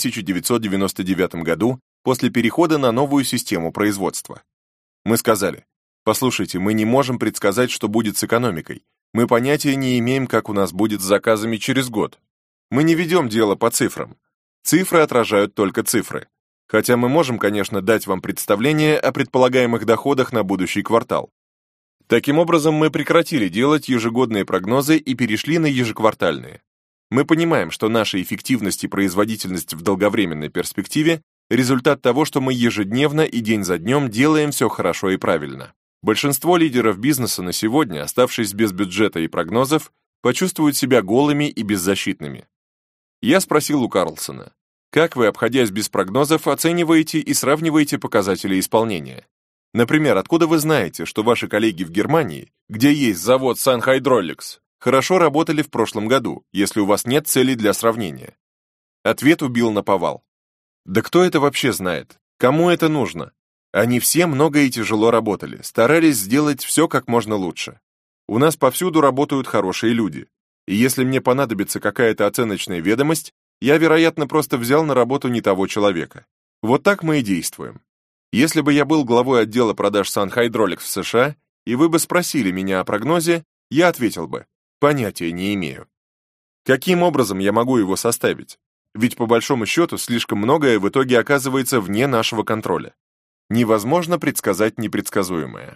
1999 году после перехода на новую систему производства. Мы сказали: послушайте, мы не можем предсказать, что будет с экономикой. Мы понятия не имеем, как у нас будет с заказами через год. Мы не ведем дело по цифрам. Цифры отражают только цифры. Хотя мы можем, конечно, дать вам представление о предполагаемых доходах на будущий квартал. Таким образом, мы прекратили делать ежегодные прогнозы и перешли на ежеквартальные. Мы понимаем, что наша эффективность и производительность в долговременной перспективе – результат того, что мы ежедневно и день за днем делаем все хорошо и правильно. Большинство лидеров бизнеса на сегодня, оставшись без бюджета и прогнозов, почувствуют себя голыми и беззащитными. Я спросил у Карлсона: как вы, обходясь без прогнозов, оцениваете и сравниваете показатели исполнения? Например, откуда вы знаете, что ваши коллеги в Германии, где есть завод Sun Hydraulics, хорошо работали в прошлом году, если у вас нет целей для сравнения? Ответ убил наповал. Да кто это вообще знает? Кому это нужно? Они все много и тяжело работали, старались сделать все как можно лучше. У нас повсюду работают хорошие люди. И если мне понадобится какая-то оценочная ведомость, я, вероятно, просто взял на работу не того человека. Вот так мы и действуем. Если бы я был главой отдела продаж Sun Hydraulics в США, и вы бы спросили меня о прогнозе, я ответил бы: понятия не имею. Каким образом я могу его составить? Ведь по большому счету слишком многое в итоге оказывается вне нашего контроля. Невозможно предсказать непредсказуемое.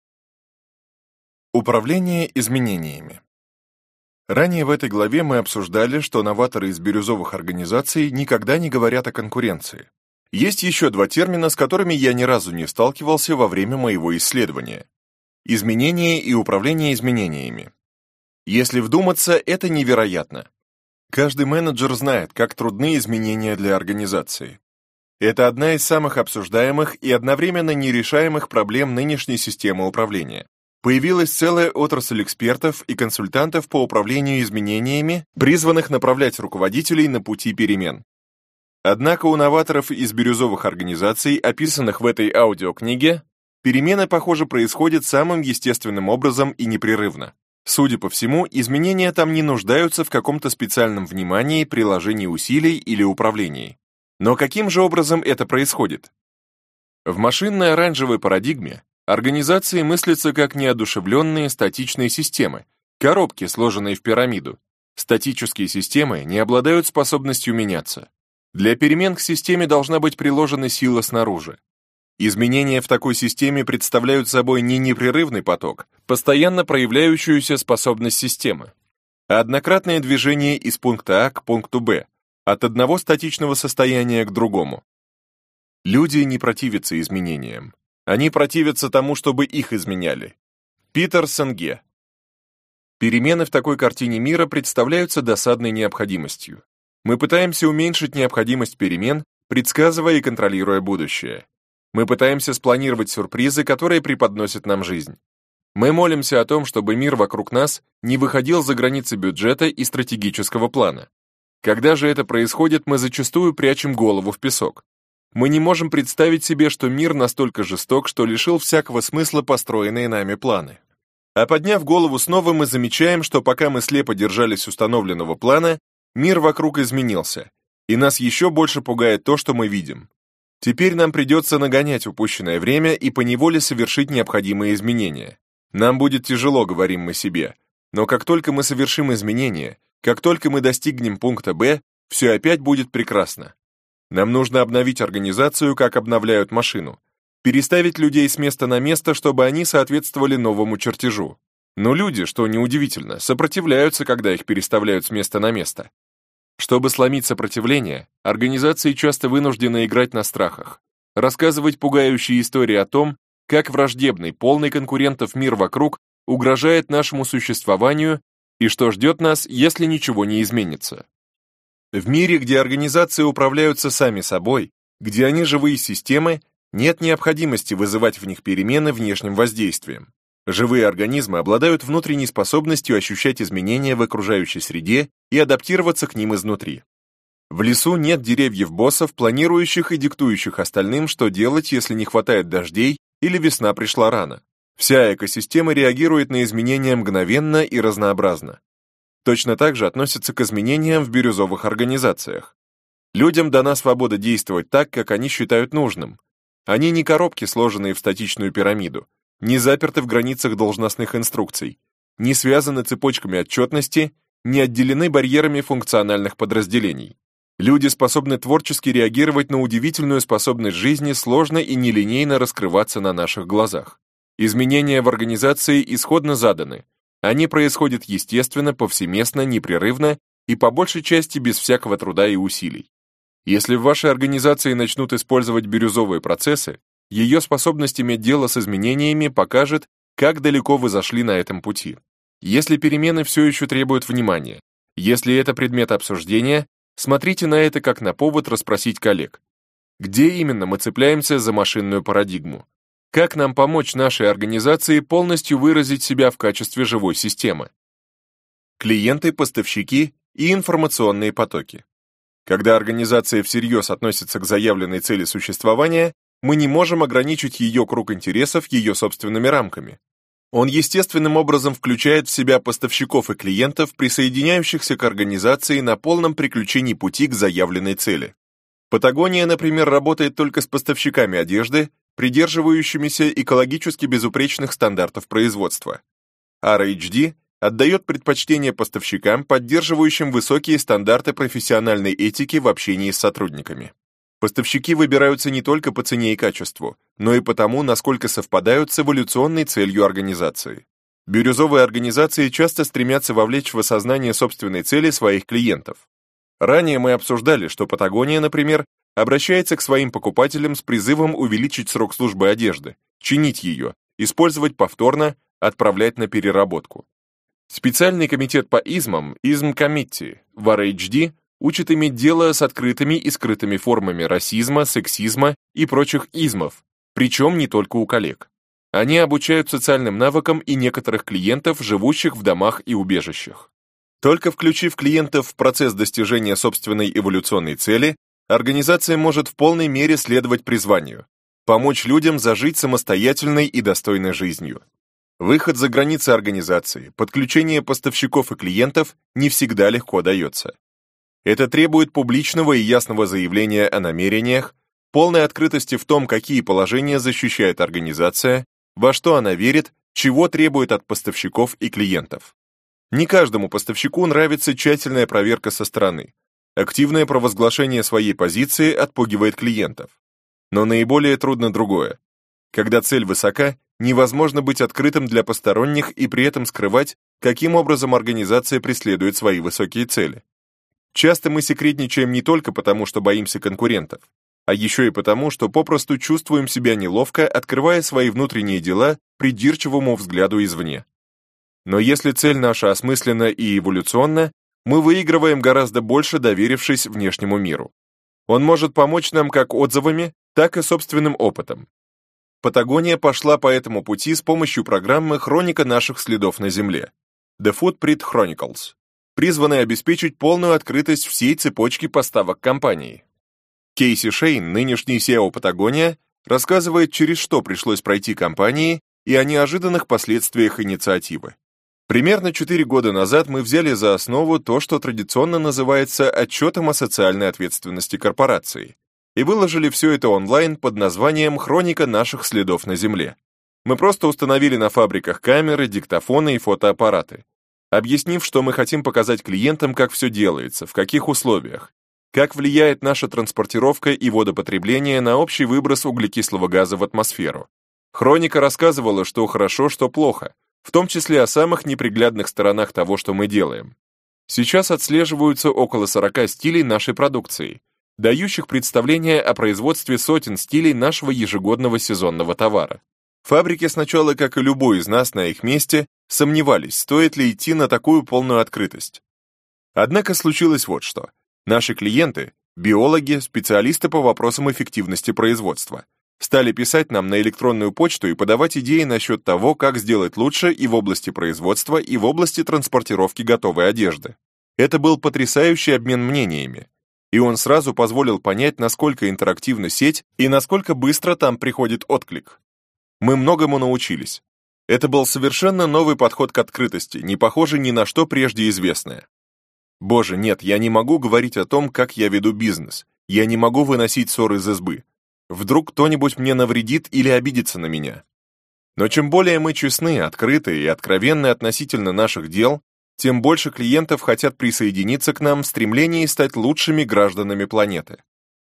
Управление изменениями. Ранее в этой главе мы обсуждали, что новаторы из бирюзовых организаций никогда не говорят о конкуренции. Есть еще два термина, с которыми я ни разу не сталкивался во время моего исследования. Изменение и управление изменениями. Если вдуматься, это невероятно. Каждый менеджер знает, как трудны изменения для организации. Это одна из самых обсуждаемых и одновременно нерешаемых проблем нынешней системы управления. Появилась целая отрасль экспертов и консультантов по управлению изменениями, призванных направлять руководителей на пути перемен. Однако у новаторов из бирюзовых организаций, описанных в этой аудиокниге, перемены, похоже, происходят самым естественным образом и непрерывно. Судя по всему, изменения там не нуждаются в каком-то специальном внимании, приложении усилий или управлении. Но каким же образом это происходит? В машинной оранжевой парадигме организации мыслятся как неодушевленные статичные системы, коробки, сложенные в пирамиду. Статические системы не обладают способностью меняться. Для перемен к системе должна быть приложена сила снаружи. Изменения в такой системе представляют собой не непрерывный поток, постоянно проявляющуюся способность системы, а однократное движение из пункта А к пункту Б, от одного статичного состояния к другому. Люди не противятся изменениям. Они противятся тому, чтобы их изменяли. Питер Сенге. Перемены в такой картине мира представляются досадной необходимостью. Мы пытаемся уменьшить необходимость перемен, предсказывая и контролируя будущее. Мы пытаемся спланировать сюрпризы, которые преподносит нам жизнь. Мы молимся о том, чтобы мир вокруг нас не выходил за границы бюджета и стратегического плана. Когда же это происходит, мы зачастую прячем голову в песок. Мы не можем представить себе, что мир настолько жесток, что лишил всякого смысла построенные нами планы. А подняв голову снова, мы замечаем, что пока мы слепо держались установленного плана, мир вокруг изменился, и нас еще больше пугает то, что мы видим. Теперь нам придется нагонять упущенное время и поневоле совершить необходимые изменения. Нам будет тяжело, говорим мы себе, Но как только мы совершим изменения, как только мы достигнем пункта Б, все опять будет прекрасно. Нам нужно обновить организацию, как обновляют машину, переставить людей с места на место, чтобы они соответствовали новому чертежу. Но люди, что неудивительно, сопротивляются, когда их переставляют с места на место. Чтобы сломить сопротивление, организации часто вынуждены играть на страхах, рассказывать пугающие истории о том, как враждебный, полный конкурентов мир вокруг угрожает нашему существованию и что ждет нас, если ничего не изменится. В мире, где организации управляются сами собой, где они живые системы, нет необходимости вызывать в них перемены внешним воздействием. Живые организмы обладают внутренней способностью ощущать изменения в окружающей среде и адаптироваться к ним изнутри. В лесу нет деревьев-боссов, планирующих и диктующих остальным, что делать, если не хватает дождей или весна пришла рано. Вся экосистема реагирует на изменения мгновенно и разнообразно. Точно так же относится к изменениям в бирюзовых организациях. Людям дана свобода действовать так, как они считают нужным. Они не коробки, сложенные в статичную пирамиду, не заперты в границах должностных инструкций, не связаны цепочками отчетности, не отделены барьерами функциональных подразделений. Люди способны творчески реагировать на удивительную способность жизни сложно и нелинейно раскрываться на наших глазах. Изменения в организации исходно заданы. Они происходят естественно, повсеместно, непрерывно и по большей части без всякого труда и усилий. Если в вашей организации начнут использовать бирюзовые процессы, ее способность иметь дело с изменениями покажет, как далеко вы зашли на этом пути. Если перемены все еще требуют внимания, если это предмет обсуждения, смотрите на это как на повод расспросить коллег. Где именно мы цепляемся за машинную парадигму? Как нам помочь нашей организации полностью выразить себя в качестве живой системы? Клиенты, поставщики и информационные потоки. Когда организация всерьез относится к заявленной цели существования, мы не можем ограничить ее круг интересов ее собственными рамками. Он естественным образом включает в себя поставщиков и клиентов, присоединяющихся к организации на полном приключении пути к заявленной цели. Патагония, например, работает только с поставщиками одежды, придерживающимися экологически безупречных стандартов производства. RHD отдает предпочтение поставщикам, поддерживающим высокие стандарты профессиональной этики в общении с сотрудниками. Поставщики выбираются не только по цене и качеству, но и по тому, насколько совпадают с эволюционной целью организации. Бирюзовые организации часто стремятся вовлечь в осознание собственной цели своих клиентов. Ранее мы обсуждали, что Патагония, например, обращается к своим покупателям с призывом увеличить срок службы одежды, чинить ее, использовать повторно, отправлять на переработку. Специальный комитет по измам, ISM Committee, в RHD учит иметь дело с открытыми и скрытыми формами расизма, сексизма и прочих измов, причем не только у коллег. Они обучают социальным навыкам и некоторых клиентов, живущих в домах и убежищах. Только включив клиентов в процесс достижения собственной эволюционной цели, организация может в полной мере следовать призванию – помочь людям зажить самостоятельной и достойной жизнью. Выход за границы организации, подключение поставщиков и клиентов не всегда легко дается. Это требует публичного и ясного заявления о намерениях, полной открытости в том, какие положения защищает организация, во что она верит, чего требует от поставщиков и клиентов. Не каждому поставщику нравится тщательная проверка со стороны. Активное провозглашение своей позиции отпугивает клиентов. Но наиболее трудно другое. Когда цель высока, невозможно быть открытым для посторонних и при этом скрывать, каким образом организация преследует свои высокие цели. Часто мы секретничаем не только потому, что боимся конкурентов, а еще и потому, что попросту чувствуем себя неловко, открывая свои внутренние дела придирчивому взгляду извне. Но если цель наша осмысленна и эволюционна, мы выигрываем гораздо больше, доверившись внешнему миру. Он может помочь нам как отзывами, так и собственным опытом. Патагония пошла по этому пути с помощью программы «Хроника наших следов на Земле» The Footprint Chronicles, призванной обеспечить полную открытость всей цепочки поставок компании. Кейси Шейн, нынешний CEO Патагония, рассказывает, через что пришлось пройти компании и о неожиданных последствиях инициативы. Примерно 4 года назад мы взяли за основу то, что традиционно называется отчетом о социальной ответственности корпорации, и выложили все это онлайн под названием «Хроника наших следов на Земле». Мы просто установили на фабриках камеры, диктофоны и фотоаппараты. объяснив, что мы хотим показать клиентам, как все делается, в каких условиях, как влияет наша транспортировка и водопотребление на общий выброс углекислого газа в атмосферу. Хроника рассказывала, что хорошо, что плохо, в том числе о самых неприглядных сторонах того, что мы делаем. Сейчас отслеживаются около 40 стилей нашей продукции, дающих представление о производстве сотен стилей нашего ежегодного сезонного товара. Фабрики сначала, как и любой из нас на их месте, сомневались, стоит ли идти на такую полную открытость. Однако случилось вот что. Наши клиенты, биологи, специалисты по вопросам эффективности производства, стали писать нам на электронную почту и подавать идеи насчет того, как сделать лучше и в области производства, и в области транспортировки готовой одежды. Это был потрясающий обмен мнениями, и он сразу позволил понять, насколько интерактивна сеть и насколько быстро там приходит отклик. Мы многому научились. Это был совершенно новый подход к открытости, не похожий ни на что прежде известное. Боже, нет, я не могу говорить о том, как я веду бизнес. Я не могу выносить ссоры из избы. Вдруг кто-нибудь мне навредит или обидится на меня. Но чем более мы честны, открыты и откровенны относительно наших дел, тем больше клиентов хотят присоединиться к нам в стремлении стать лучшими гражданами планеты.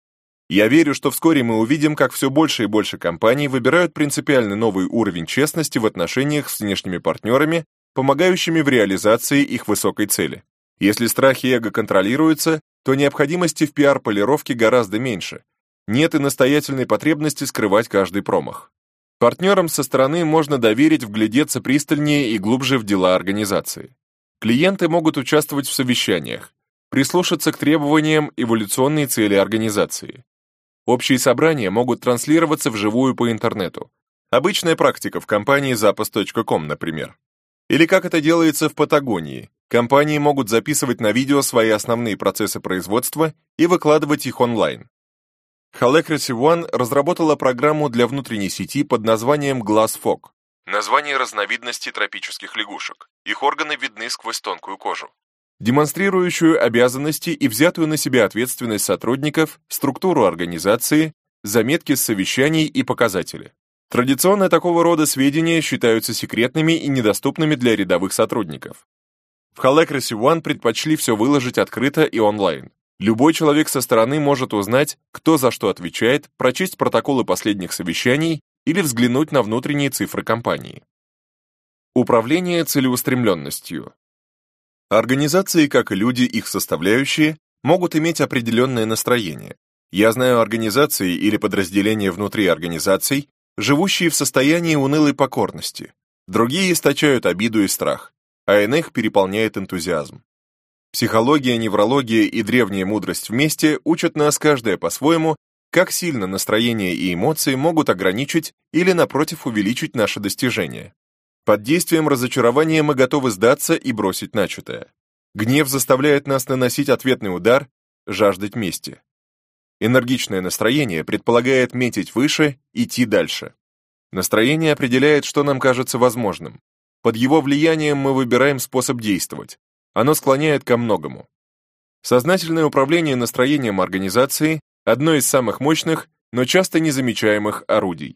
Я верю, что вскоре мы увидим, как все больше и больше компаний выбирают принципиально новый уровень честности в отношениях с внешними партнерами, помогающими в реализации их высокой цели. Если страхи и эго контролируются, то необходимости в пиар-полировке гораздо меньше. Нет и настоятельной потребности скрывать каждый промах. Партнерам со стороны можно доверить вглядеться пристальнее и глубже в дела организации. Клиенты могут участвовать в совещаниях, прислушаться к требованиям эволюционной цели организации. Общие собрания могут транслироваться вживую по интернету. Обычная практика в компании Zappos.com, например. Или как это делается в Патагонии. Компании могут записывать на видео свои основные процессы производства и выкладывать их онлайн. Holacracy One разработала программу для внутренней сети под названием GlassFog. Название разновидности тропических лягушек. Их органы видны сквозь тонкую кожу. Демонстрирующую обязанности и взятую на себя ответственность сотрудников, структуру организации, заметки с совещаний и показатели. Традиционно такого рода сведения считаются секретными и недоступными для рядовых сотрудников. В Holacracy One предпочли все выложить открыто и онлайн. Любой человек со стороны может узнать, кто за что отвечает, прочесть протоколы последних совещаний или взглянуть на внутренние цифры компании. Управление целеустремленностью. Организации, как и люди, их составляющие, могут иметь определенное настроение. Я знаю организации или подразделения внутри организаций, живущие в состоянии унылой покорности. Другие источают обиду и страх, а иных переполняет энтузиазм. Психология, неврология и древняя мудрость вместе учат нас каждая по-своему, как сильно настроение и эмоции могут ограничить или, напротив, увеличить наши достижения. Под действием разочарования мы готовы сдаться и бросить начатое. Гнев заставляет нас наносить ответный удар, жаждать мести. Энергичное настроение предполагает метить выше, идти дальше. Настроение определяет, что нам кажется возможным. Под его влиянием мы выбираем способ действовать. Оно склоняет ко многому. Сознательное управление настроением организации – одно из самых мощных, но часто незамечаемых орудий.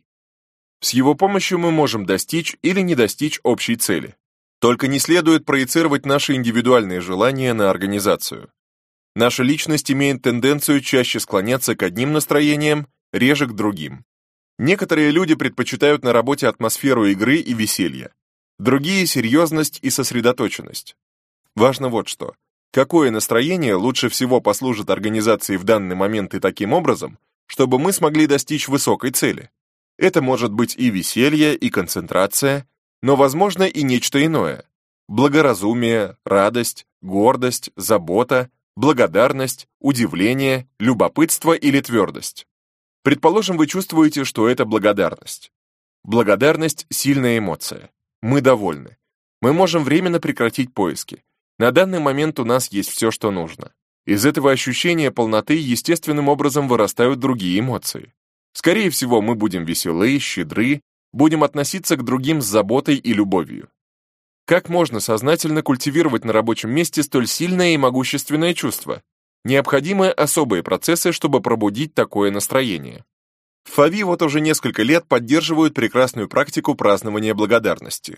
С его помощью мы можем достичь или не достичь общей цели. Только не следует проецировать наши индивидуальные желания на организацию. Наша личность имеет тенденцию чаще склоняться к одним настроениям, реже к другим. Некоторые люди предпочитают на работе атмосферу игры и веселья, другие – серьезность и сосредоточенность. Важно вот что. Какое настроение лучше всего послужит организации в данный момент и таким образом, чтобы мы смогли достичь высокой цели? Это может быть и веселье, и концентрация, но, возможно, и нечто иное. Благоразумие, радость, гордость, забота, благодарность, удивление, любопытство или твердость. Предположим, вы чувствуете, что это благодарность. Благодарность – сильная эмоция. Мы довольны. Мы можем временно прекратить поиски. На данный момент у нас есть все, что нужно. Из этого ощущения полноты естественным образом вырастают другие эмоции. Скорее всего, мы будем веселы, щедры, будем относиться к другим с заботой и любовью. Как можно сознательно культивировать на рабочем месте столь сильное и могущественное чувство? Необходимы особые процессы, чтобы пробудить такое настроение. В ФАВИ вот уже несколько лет поддерживают прекрасную практику празднования благодарности.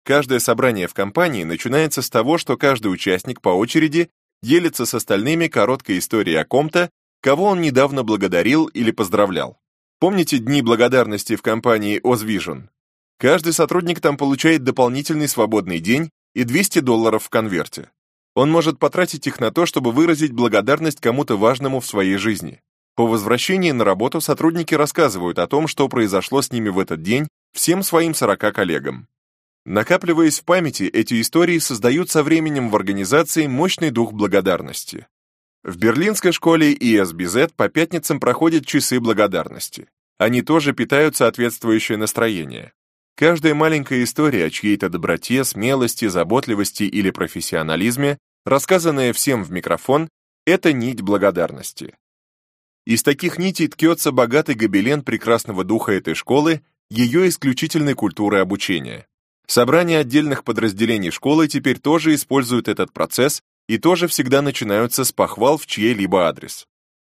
Каждое собрание в компании начинается с того, что каждый участник по очереди делится с остальными короткой историей о ком-то, кого он недавно благодарил или поздравлял. Помните дни благодарности в компании Ozvision? Каждый сотрудник там получает дополнительный свободный день и $200 в конверте. Он может потратить их на то, чтобы выразить благодарность кому-то важному в своей жизни. По возвращении на работу сотрудники рассказывают о том, что произошло с ними в этот день, всем своим 40 коллегам. Накапливаясь в памяти, эти истории создают со временем в организации мощный дух благодарности. В берлинской школе ESBZ по пятницам проходят часы благодарности. Они тоже питают соответствующее настроение. Каждая маленькая история о чьей-то доброте, смелости, заботливости или профессионализме, рассказанная всем в микрофон, это нить благодарности. Из таких нитей ткется богатый гобелен прекрасного духа этой школы, ее исключительной культуры обучения. Собрания отдельных подразделений школы теперь тоже используют этот процесс и тоже всегда начинаются с похвал в чей-либо адрес.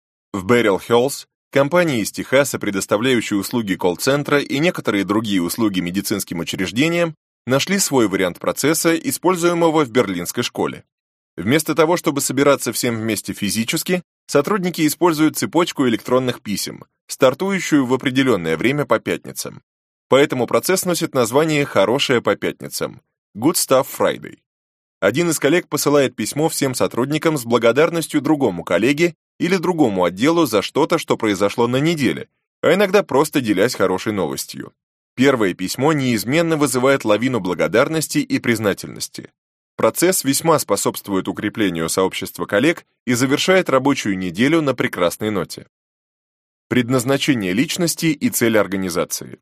В Beryl Hills компания из Техаса, предоставляющая услуги колл-центра и некоторые другие услуги медицинским учреждениям, нашли свой вариант процесса, используемого в берлинской школе. Вместо того, чтобы собираться всем вместе физически, сотрудники используют цепочку электронных писем, стартующую в определенное время по пятницам. Поэтому процесс носит название «Хорошее по пятницам» – Good Stuff Friday. Один из коллег посылает письмо всем сотрудникам с благодарностью другому коллеге или другому отделу за что-то, что произошло на неделе, а иногда просто делясь хорошей новостью. Первое письмо неизменно вызывает лавину благодарности и признательности. Процесс весьма способствует укреплению сообщества коллег и завершает рабочую неделю на прекрасной ноте. Предназначение личности и цель организации.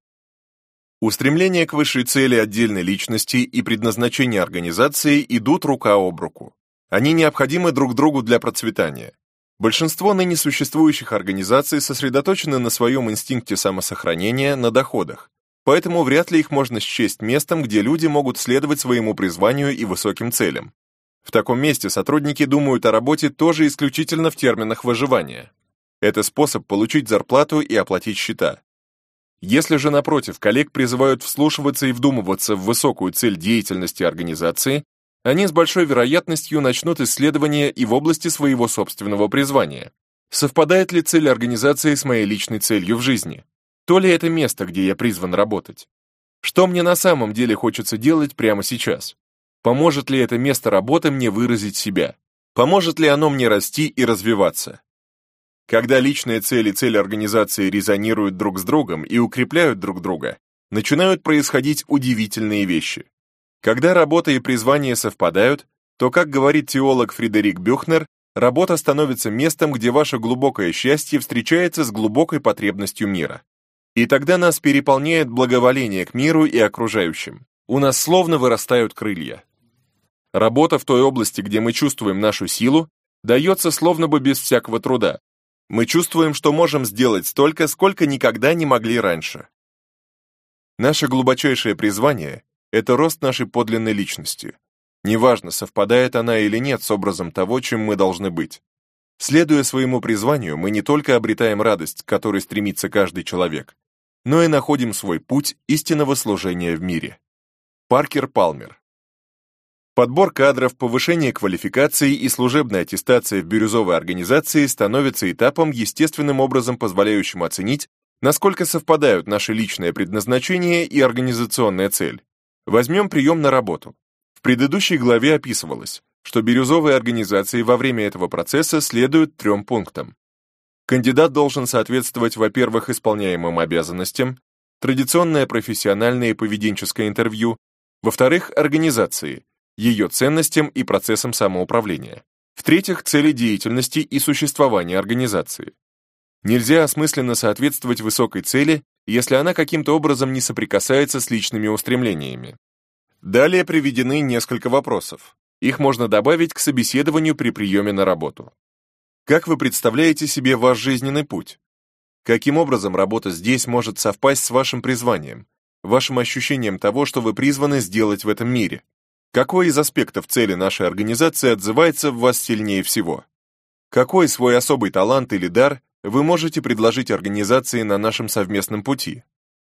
Устремление к высшей цели отдельной личности и предназначение организации идут рука об руку. Они необходимы друг другу для процветания. Большинство ныне существующих организаций сосредоточены на своем инстинкте самосохранения, на доходах, поэтому вряд ли их можно счесть местом, где люди могут следовать своему призванию и высоким целям. В таком месте сотрудники думают о работе тоже исключительно в терминах выживания. Это способ получить зарплату и оплатить счета. Если же, напротив, коллег призывают вслушиваться и вдумываться в высокую цель деятельности организации, они с большой вероятностью начнут исследования и в области своего собственного призвания. Совпадает ли цель организации с моей личной целью в жизни? То ли это место, где я призван работать? Что мне на самом деле хочется делать прямо сейчас? Поможет ли это место работы мне выразить себя? Поможет ли оно мне расти и развиваться? Когда личная цель и цель организации резонируют друг с другом и укрепляют друг друга, начинают происходить удивительные вещи. Когда работа и призвание совпадают, то, как говорит теолог Фридерик Бюхнер, работа становится местом, где ваше глубокое счастье встречается с глубокой потребностью мира. И тогда нас переполняет благоволение к миру и окружающим. У нас словно вырастают крылья. Работа в той области, где мы чувствуем нашу силу, дается словно бы без всякого труда. Мы чувствуем, что можем сделать столько, сколько никогда не могли раньше. Наше глубочайшее призвание — это рост нашей подлинной личности. Неважно, совпадает она или нет с образом того, чем мы должны быть. Следуя своему призванию, мы не только обретаем радость, к которой стремится каждый человек, но и находим свой путь истинного служения в мире. Паркер Палмер. Подбор кадров, повышение квалификации и служебная аттестация в бирюзовой организации становится этапом, естественным образом позволяющим оценить, насколько совпадают наше личное предназначение и организационная цель. Возьмем прием на работу. В предыдущей главе описывалось, что бирюзовые организации во время этого процесса следуют 3 пунктам. Кандидат должен соответствовать, во-первых, исполняемым обязанностям, традиционное профессиональное и поведенческое интервью, во-вторых, организации, ее ценностям и процессам самоуправления, в-третьих, цели деятельности и существования организации. Нельзя осмысленно соответствовать высокой цели, если она каким-то образом не соприкасается с личными устремлениями. Далее приведены несколько вопросов. Их можно добавить к собеседованию при приеме на работу. Как вы представляете себе ваш жизненный путь? Каким образом работа здесь может совпасть с вашим призванием, вашим ощущением того, что вы призваны сделать в этом мире? Какой из аспектов цели нашей организации отзывается в вас сильнее всего? Какой свой особый талант или дар вы можете предложить организации на нашем совместном пути?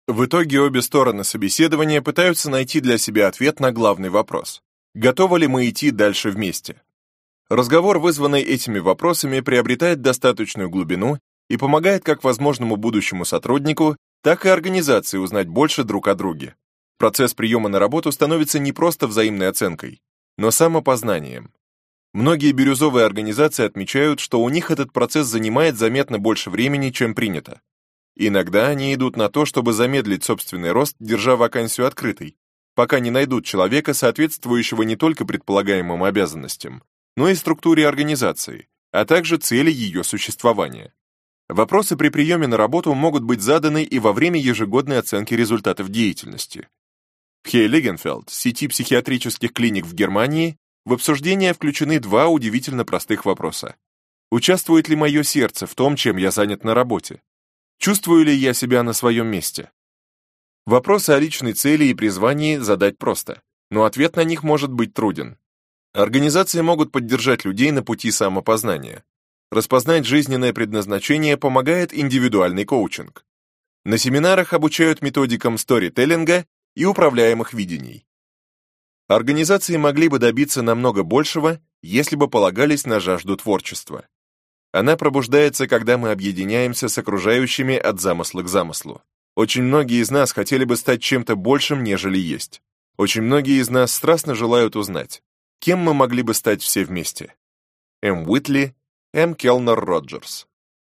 В итоге обе стороны собеседования пытаются найти для себя ответ на главный вопрос: готовы ли мы идти дальше вместе? Разговор, вызванный этими вопросами, приобретает достаточную глубину и помогает как возможному будущему сотруднику, так и организации узнать больше друг о друге. Процесс приема на работу становится не просто взаимной оценкой, но самопознанием. Многие бирюзовые организации отмечают, что у них этот процесс занимает заметно больше времени, чем принято. Иногда они идут на то, чтобы замедлить собственный рост, держа вакансию открытой, пока не найдут человека, соответствующего не только предполагаемым обязанностям, но и структуре организации, а также цели ее существования. Вопросы при приеме на работу могут быть заданы и во время ежегодной оценки результатов деятельности. В Heiligenfeld, сети психиатрических клиник в Германии, в обсуждение включены два удивительно простых вопроса. Участвует ли мое сердце в том, чем я занят на работе? Чувствую ли я себя на своем месте? Вопросы о личной цели и призвании задать просто, но ответ на них может быть труден. Организации могут поддержать людей на пути самопознания. Распознать жизненное предназначение помогает индивидуальный коучинг. На семинарах обучают методикам сторителлинга и управляемых видений. Организации могли бы добиться намного большего, если бы полагались на жажду творчества. Она пробуждается, когда мы объединяемся с окружающими от замысла к замыслу. Очень многие из нас хотели бы стать чем-то большим, нежели есть. Очень многие из нас страстно желают узнать, кем мы могли бы стать все вместе. М. Уитли, М. Келнер Роджерс.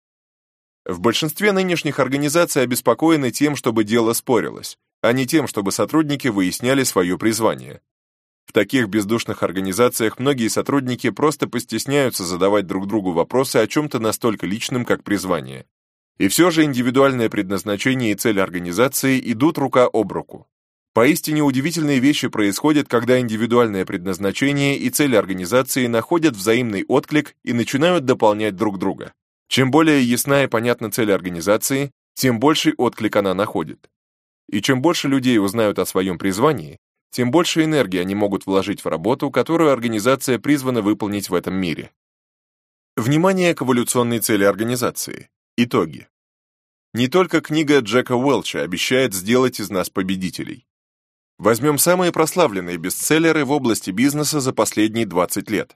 В большинстве нынешних организаций обеспокоены тем, чтобы дело спорилось, а не тем, чтобы сотрудники выясняли свое призвание. В таких бездушных организациях многие сотрудники просто постесняются задавать друг другу вопросы о чем-то настолько личном, как призвание. И все же индивидуальное предназначение и цель организации идут рука об руку. Поистине удивительные вещи происходят, когда индивидуальное предназначение и цель организации находят взаимный отклик и начинают дополнять друг друга. Чем более ясна и понятна цель организации, тем больший отклик она находит. И чем больше людей узнают о своем призвании, тем больше энергии они могут вложить в работу, которую организация призвана выполнить в этом мире. Внимание к эволюционной цели организации. Итоги. Не только книга Джека Уэлча обещает сделать из нас победителей. Возьмем самые прославленные бестселлеры в области бизнеса за последние 20 лет.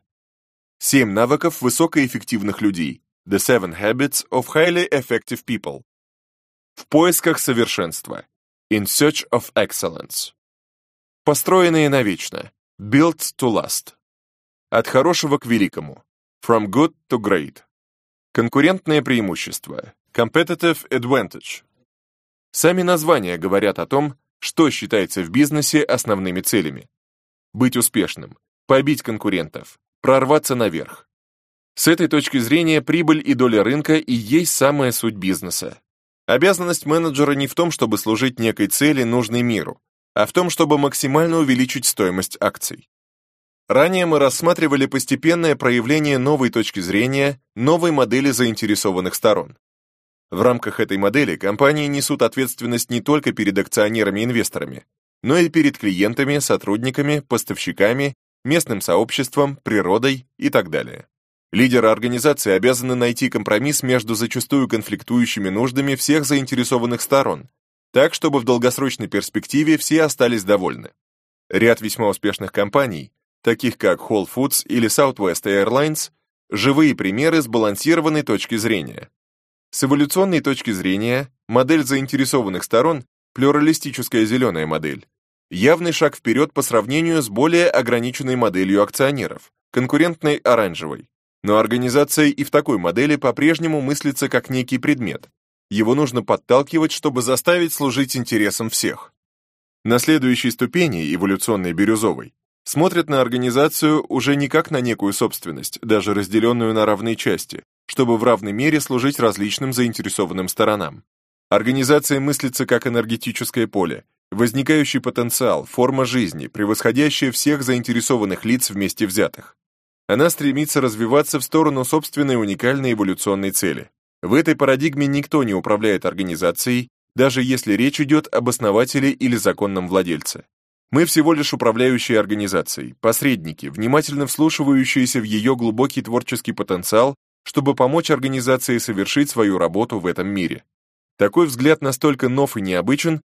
7 навыков высокоэффективных людей. The 7 Habits of Highly Effective People. В поисках совершенства. In Search of Excellence. Построенные навечно. Built to last. От хорошего к великому. From good to great. Конкурентное преимущество. Competitive advantage. Сами названия говорят о том, что считается в бизнесе основными целями. Быть успешным, побить конкурентов, прорваться наверх. С этой точки зрения прибыль и доля рынка и есть самая суть бизнеса. Обязанность менеджера не в том, чтобы служить некой цели, нужной миру, а в том, чтобы максимально увеличить стоимость акций. Ранее мы рассматривали постепенное проявление новой точки зрения, новой модели заинтересованных сторон. В рамках этой модели компании несут ответственность не только перед акционерами и инвесторами, но и перед клиентами, сотрудниками, поставщиками, местным сообществом, природой и так далее. Лидеры организации обязаны найти компромисс между зачастую конфликтующими нуждами всех заинтересованных сторон, так, чтобы в долгосрочной перспективе все остались довольны. Ряд весьма успешных компаний, таких как Whole Foods или Southwest Airlines, живые примеры сбалансированной точки зрения. С эволюционной точки зрения, модель заинтересованных сторон, плюралистическая зеленая модель, явный шаг вперед по сравнению с более ограниченной моделью акционеров, конкурентной оранжевой. Но организация и в такой модели по-прежнему мыслится как некий предмет. Его нужно подталкивать, чтобы заставить служить интересам всех. На следующей ступени, эволюционной бирюзовой, смотрят на организацию уже не как на некую собственность, даже разделенную на равные части, чтобы в равной мере служить различным заинтересованным сторонам. Организация мыслится как энергетическое поле, возникающий потенциал, форма жизни, превосходящая всех заинтересованных лиц вместе взятых. Она стремится развиваться в сторону собственной уникальной эволюционной цели. В этой парадигме никто не управляет организацией, даже если речь идет об основателе или законном владельце. Мы всего лишь управляющие организацией, посредники, внимательно вслушивающиеся в ее глубокий творческий потенциал, чтобы помочь организации совершить свою работу в этом мире. Такой взгляд настолько нов и необычен,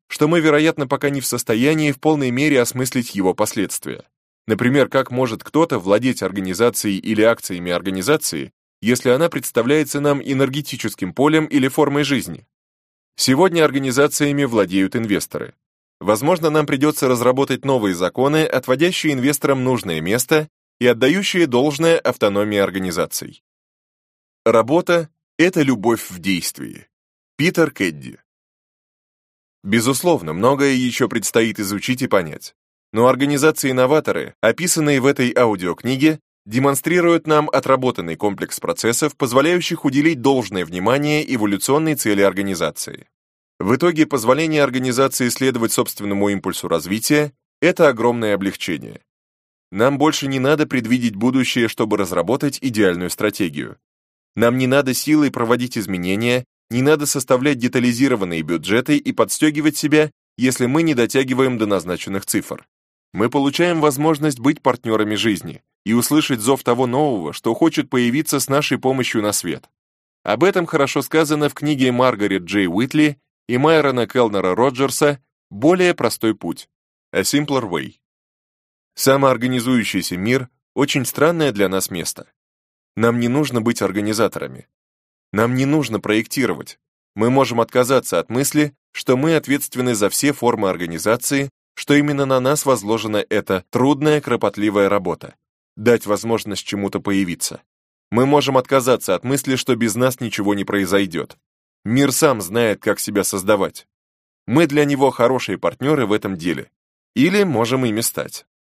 что мы, вероятно, пока не в состоянии в полной мере осмыслить его последствия. Например, как может кто-то владеть организацией или акциями организации, если она представляется нам энергетическим полем или формой жизни? Сегодня организациями владеют инвесторы. Возможно, нам придется разработать новые законы, отводящие инвесторам нужное место и отдающие должное автономии организаций. Работа — это любовь в действии. Питер Кэдди. Безусловно, многое еще предстоит изучить и понять. Но организации-новаторы, описанные в этой аудиокниге, демонстрируют нам отработанный комплекс процессов, позволяющих уделить должное внимание эволюционной цели организации. В итоге позволение организации следовать собственному импульсу развития — это огромное облегчение. Нам больше не надо предвидеть будущее, чтобы разработать идеальную стратегию. Нам не надо силой проводить изменения, не надо составлять детализированные бюджеты и подстегивать себя, если мы не дотягиваем до назначенных цифр. Мы получаем возможность быть партнерами жизни и услышать зов того нового, что хочет появиться с нашей помощью на свет. Об этом хорошо сказано в книге Маргарет Джей Уитли и Майрона Келнера Роджерса «Более простой путь» A Simpler Way. Самоорганизующийся мир — очень странное для нас место. Нам не нужно быть организаторами. Нам не нужно проектировать. Мы можем отказаться от мысли, что мы ответственны за все формы организации, что именно на нас возложена эта трудная, кропотливая работа — дать возможность чему-то появиться. Мы можем отказаться от мысли, что без нас ничего не произойдет. Мир сам знает, как себя создавать. Мы для него хорошие партнеры в этом деле. Или можем ими стать.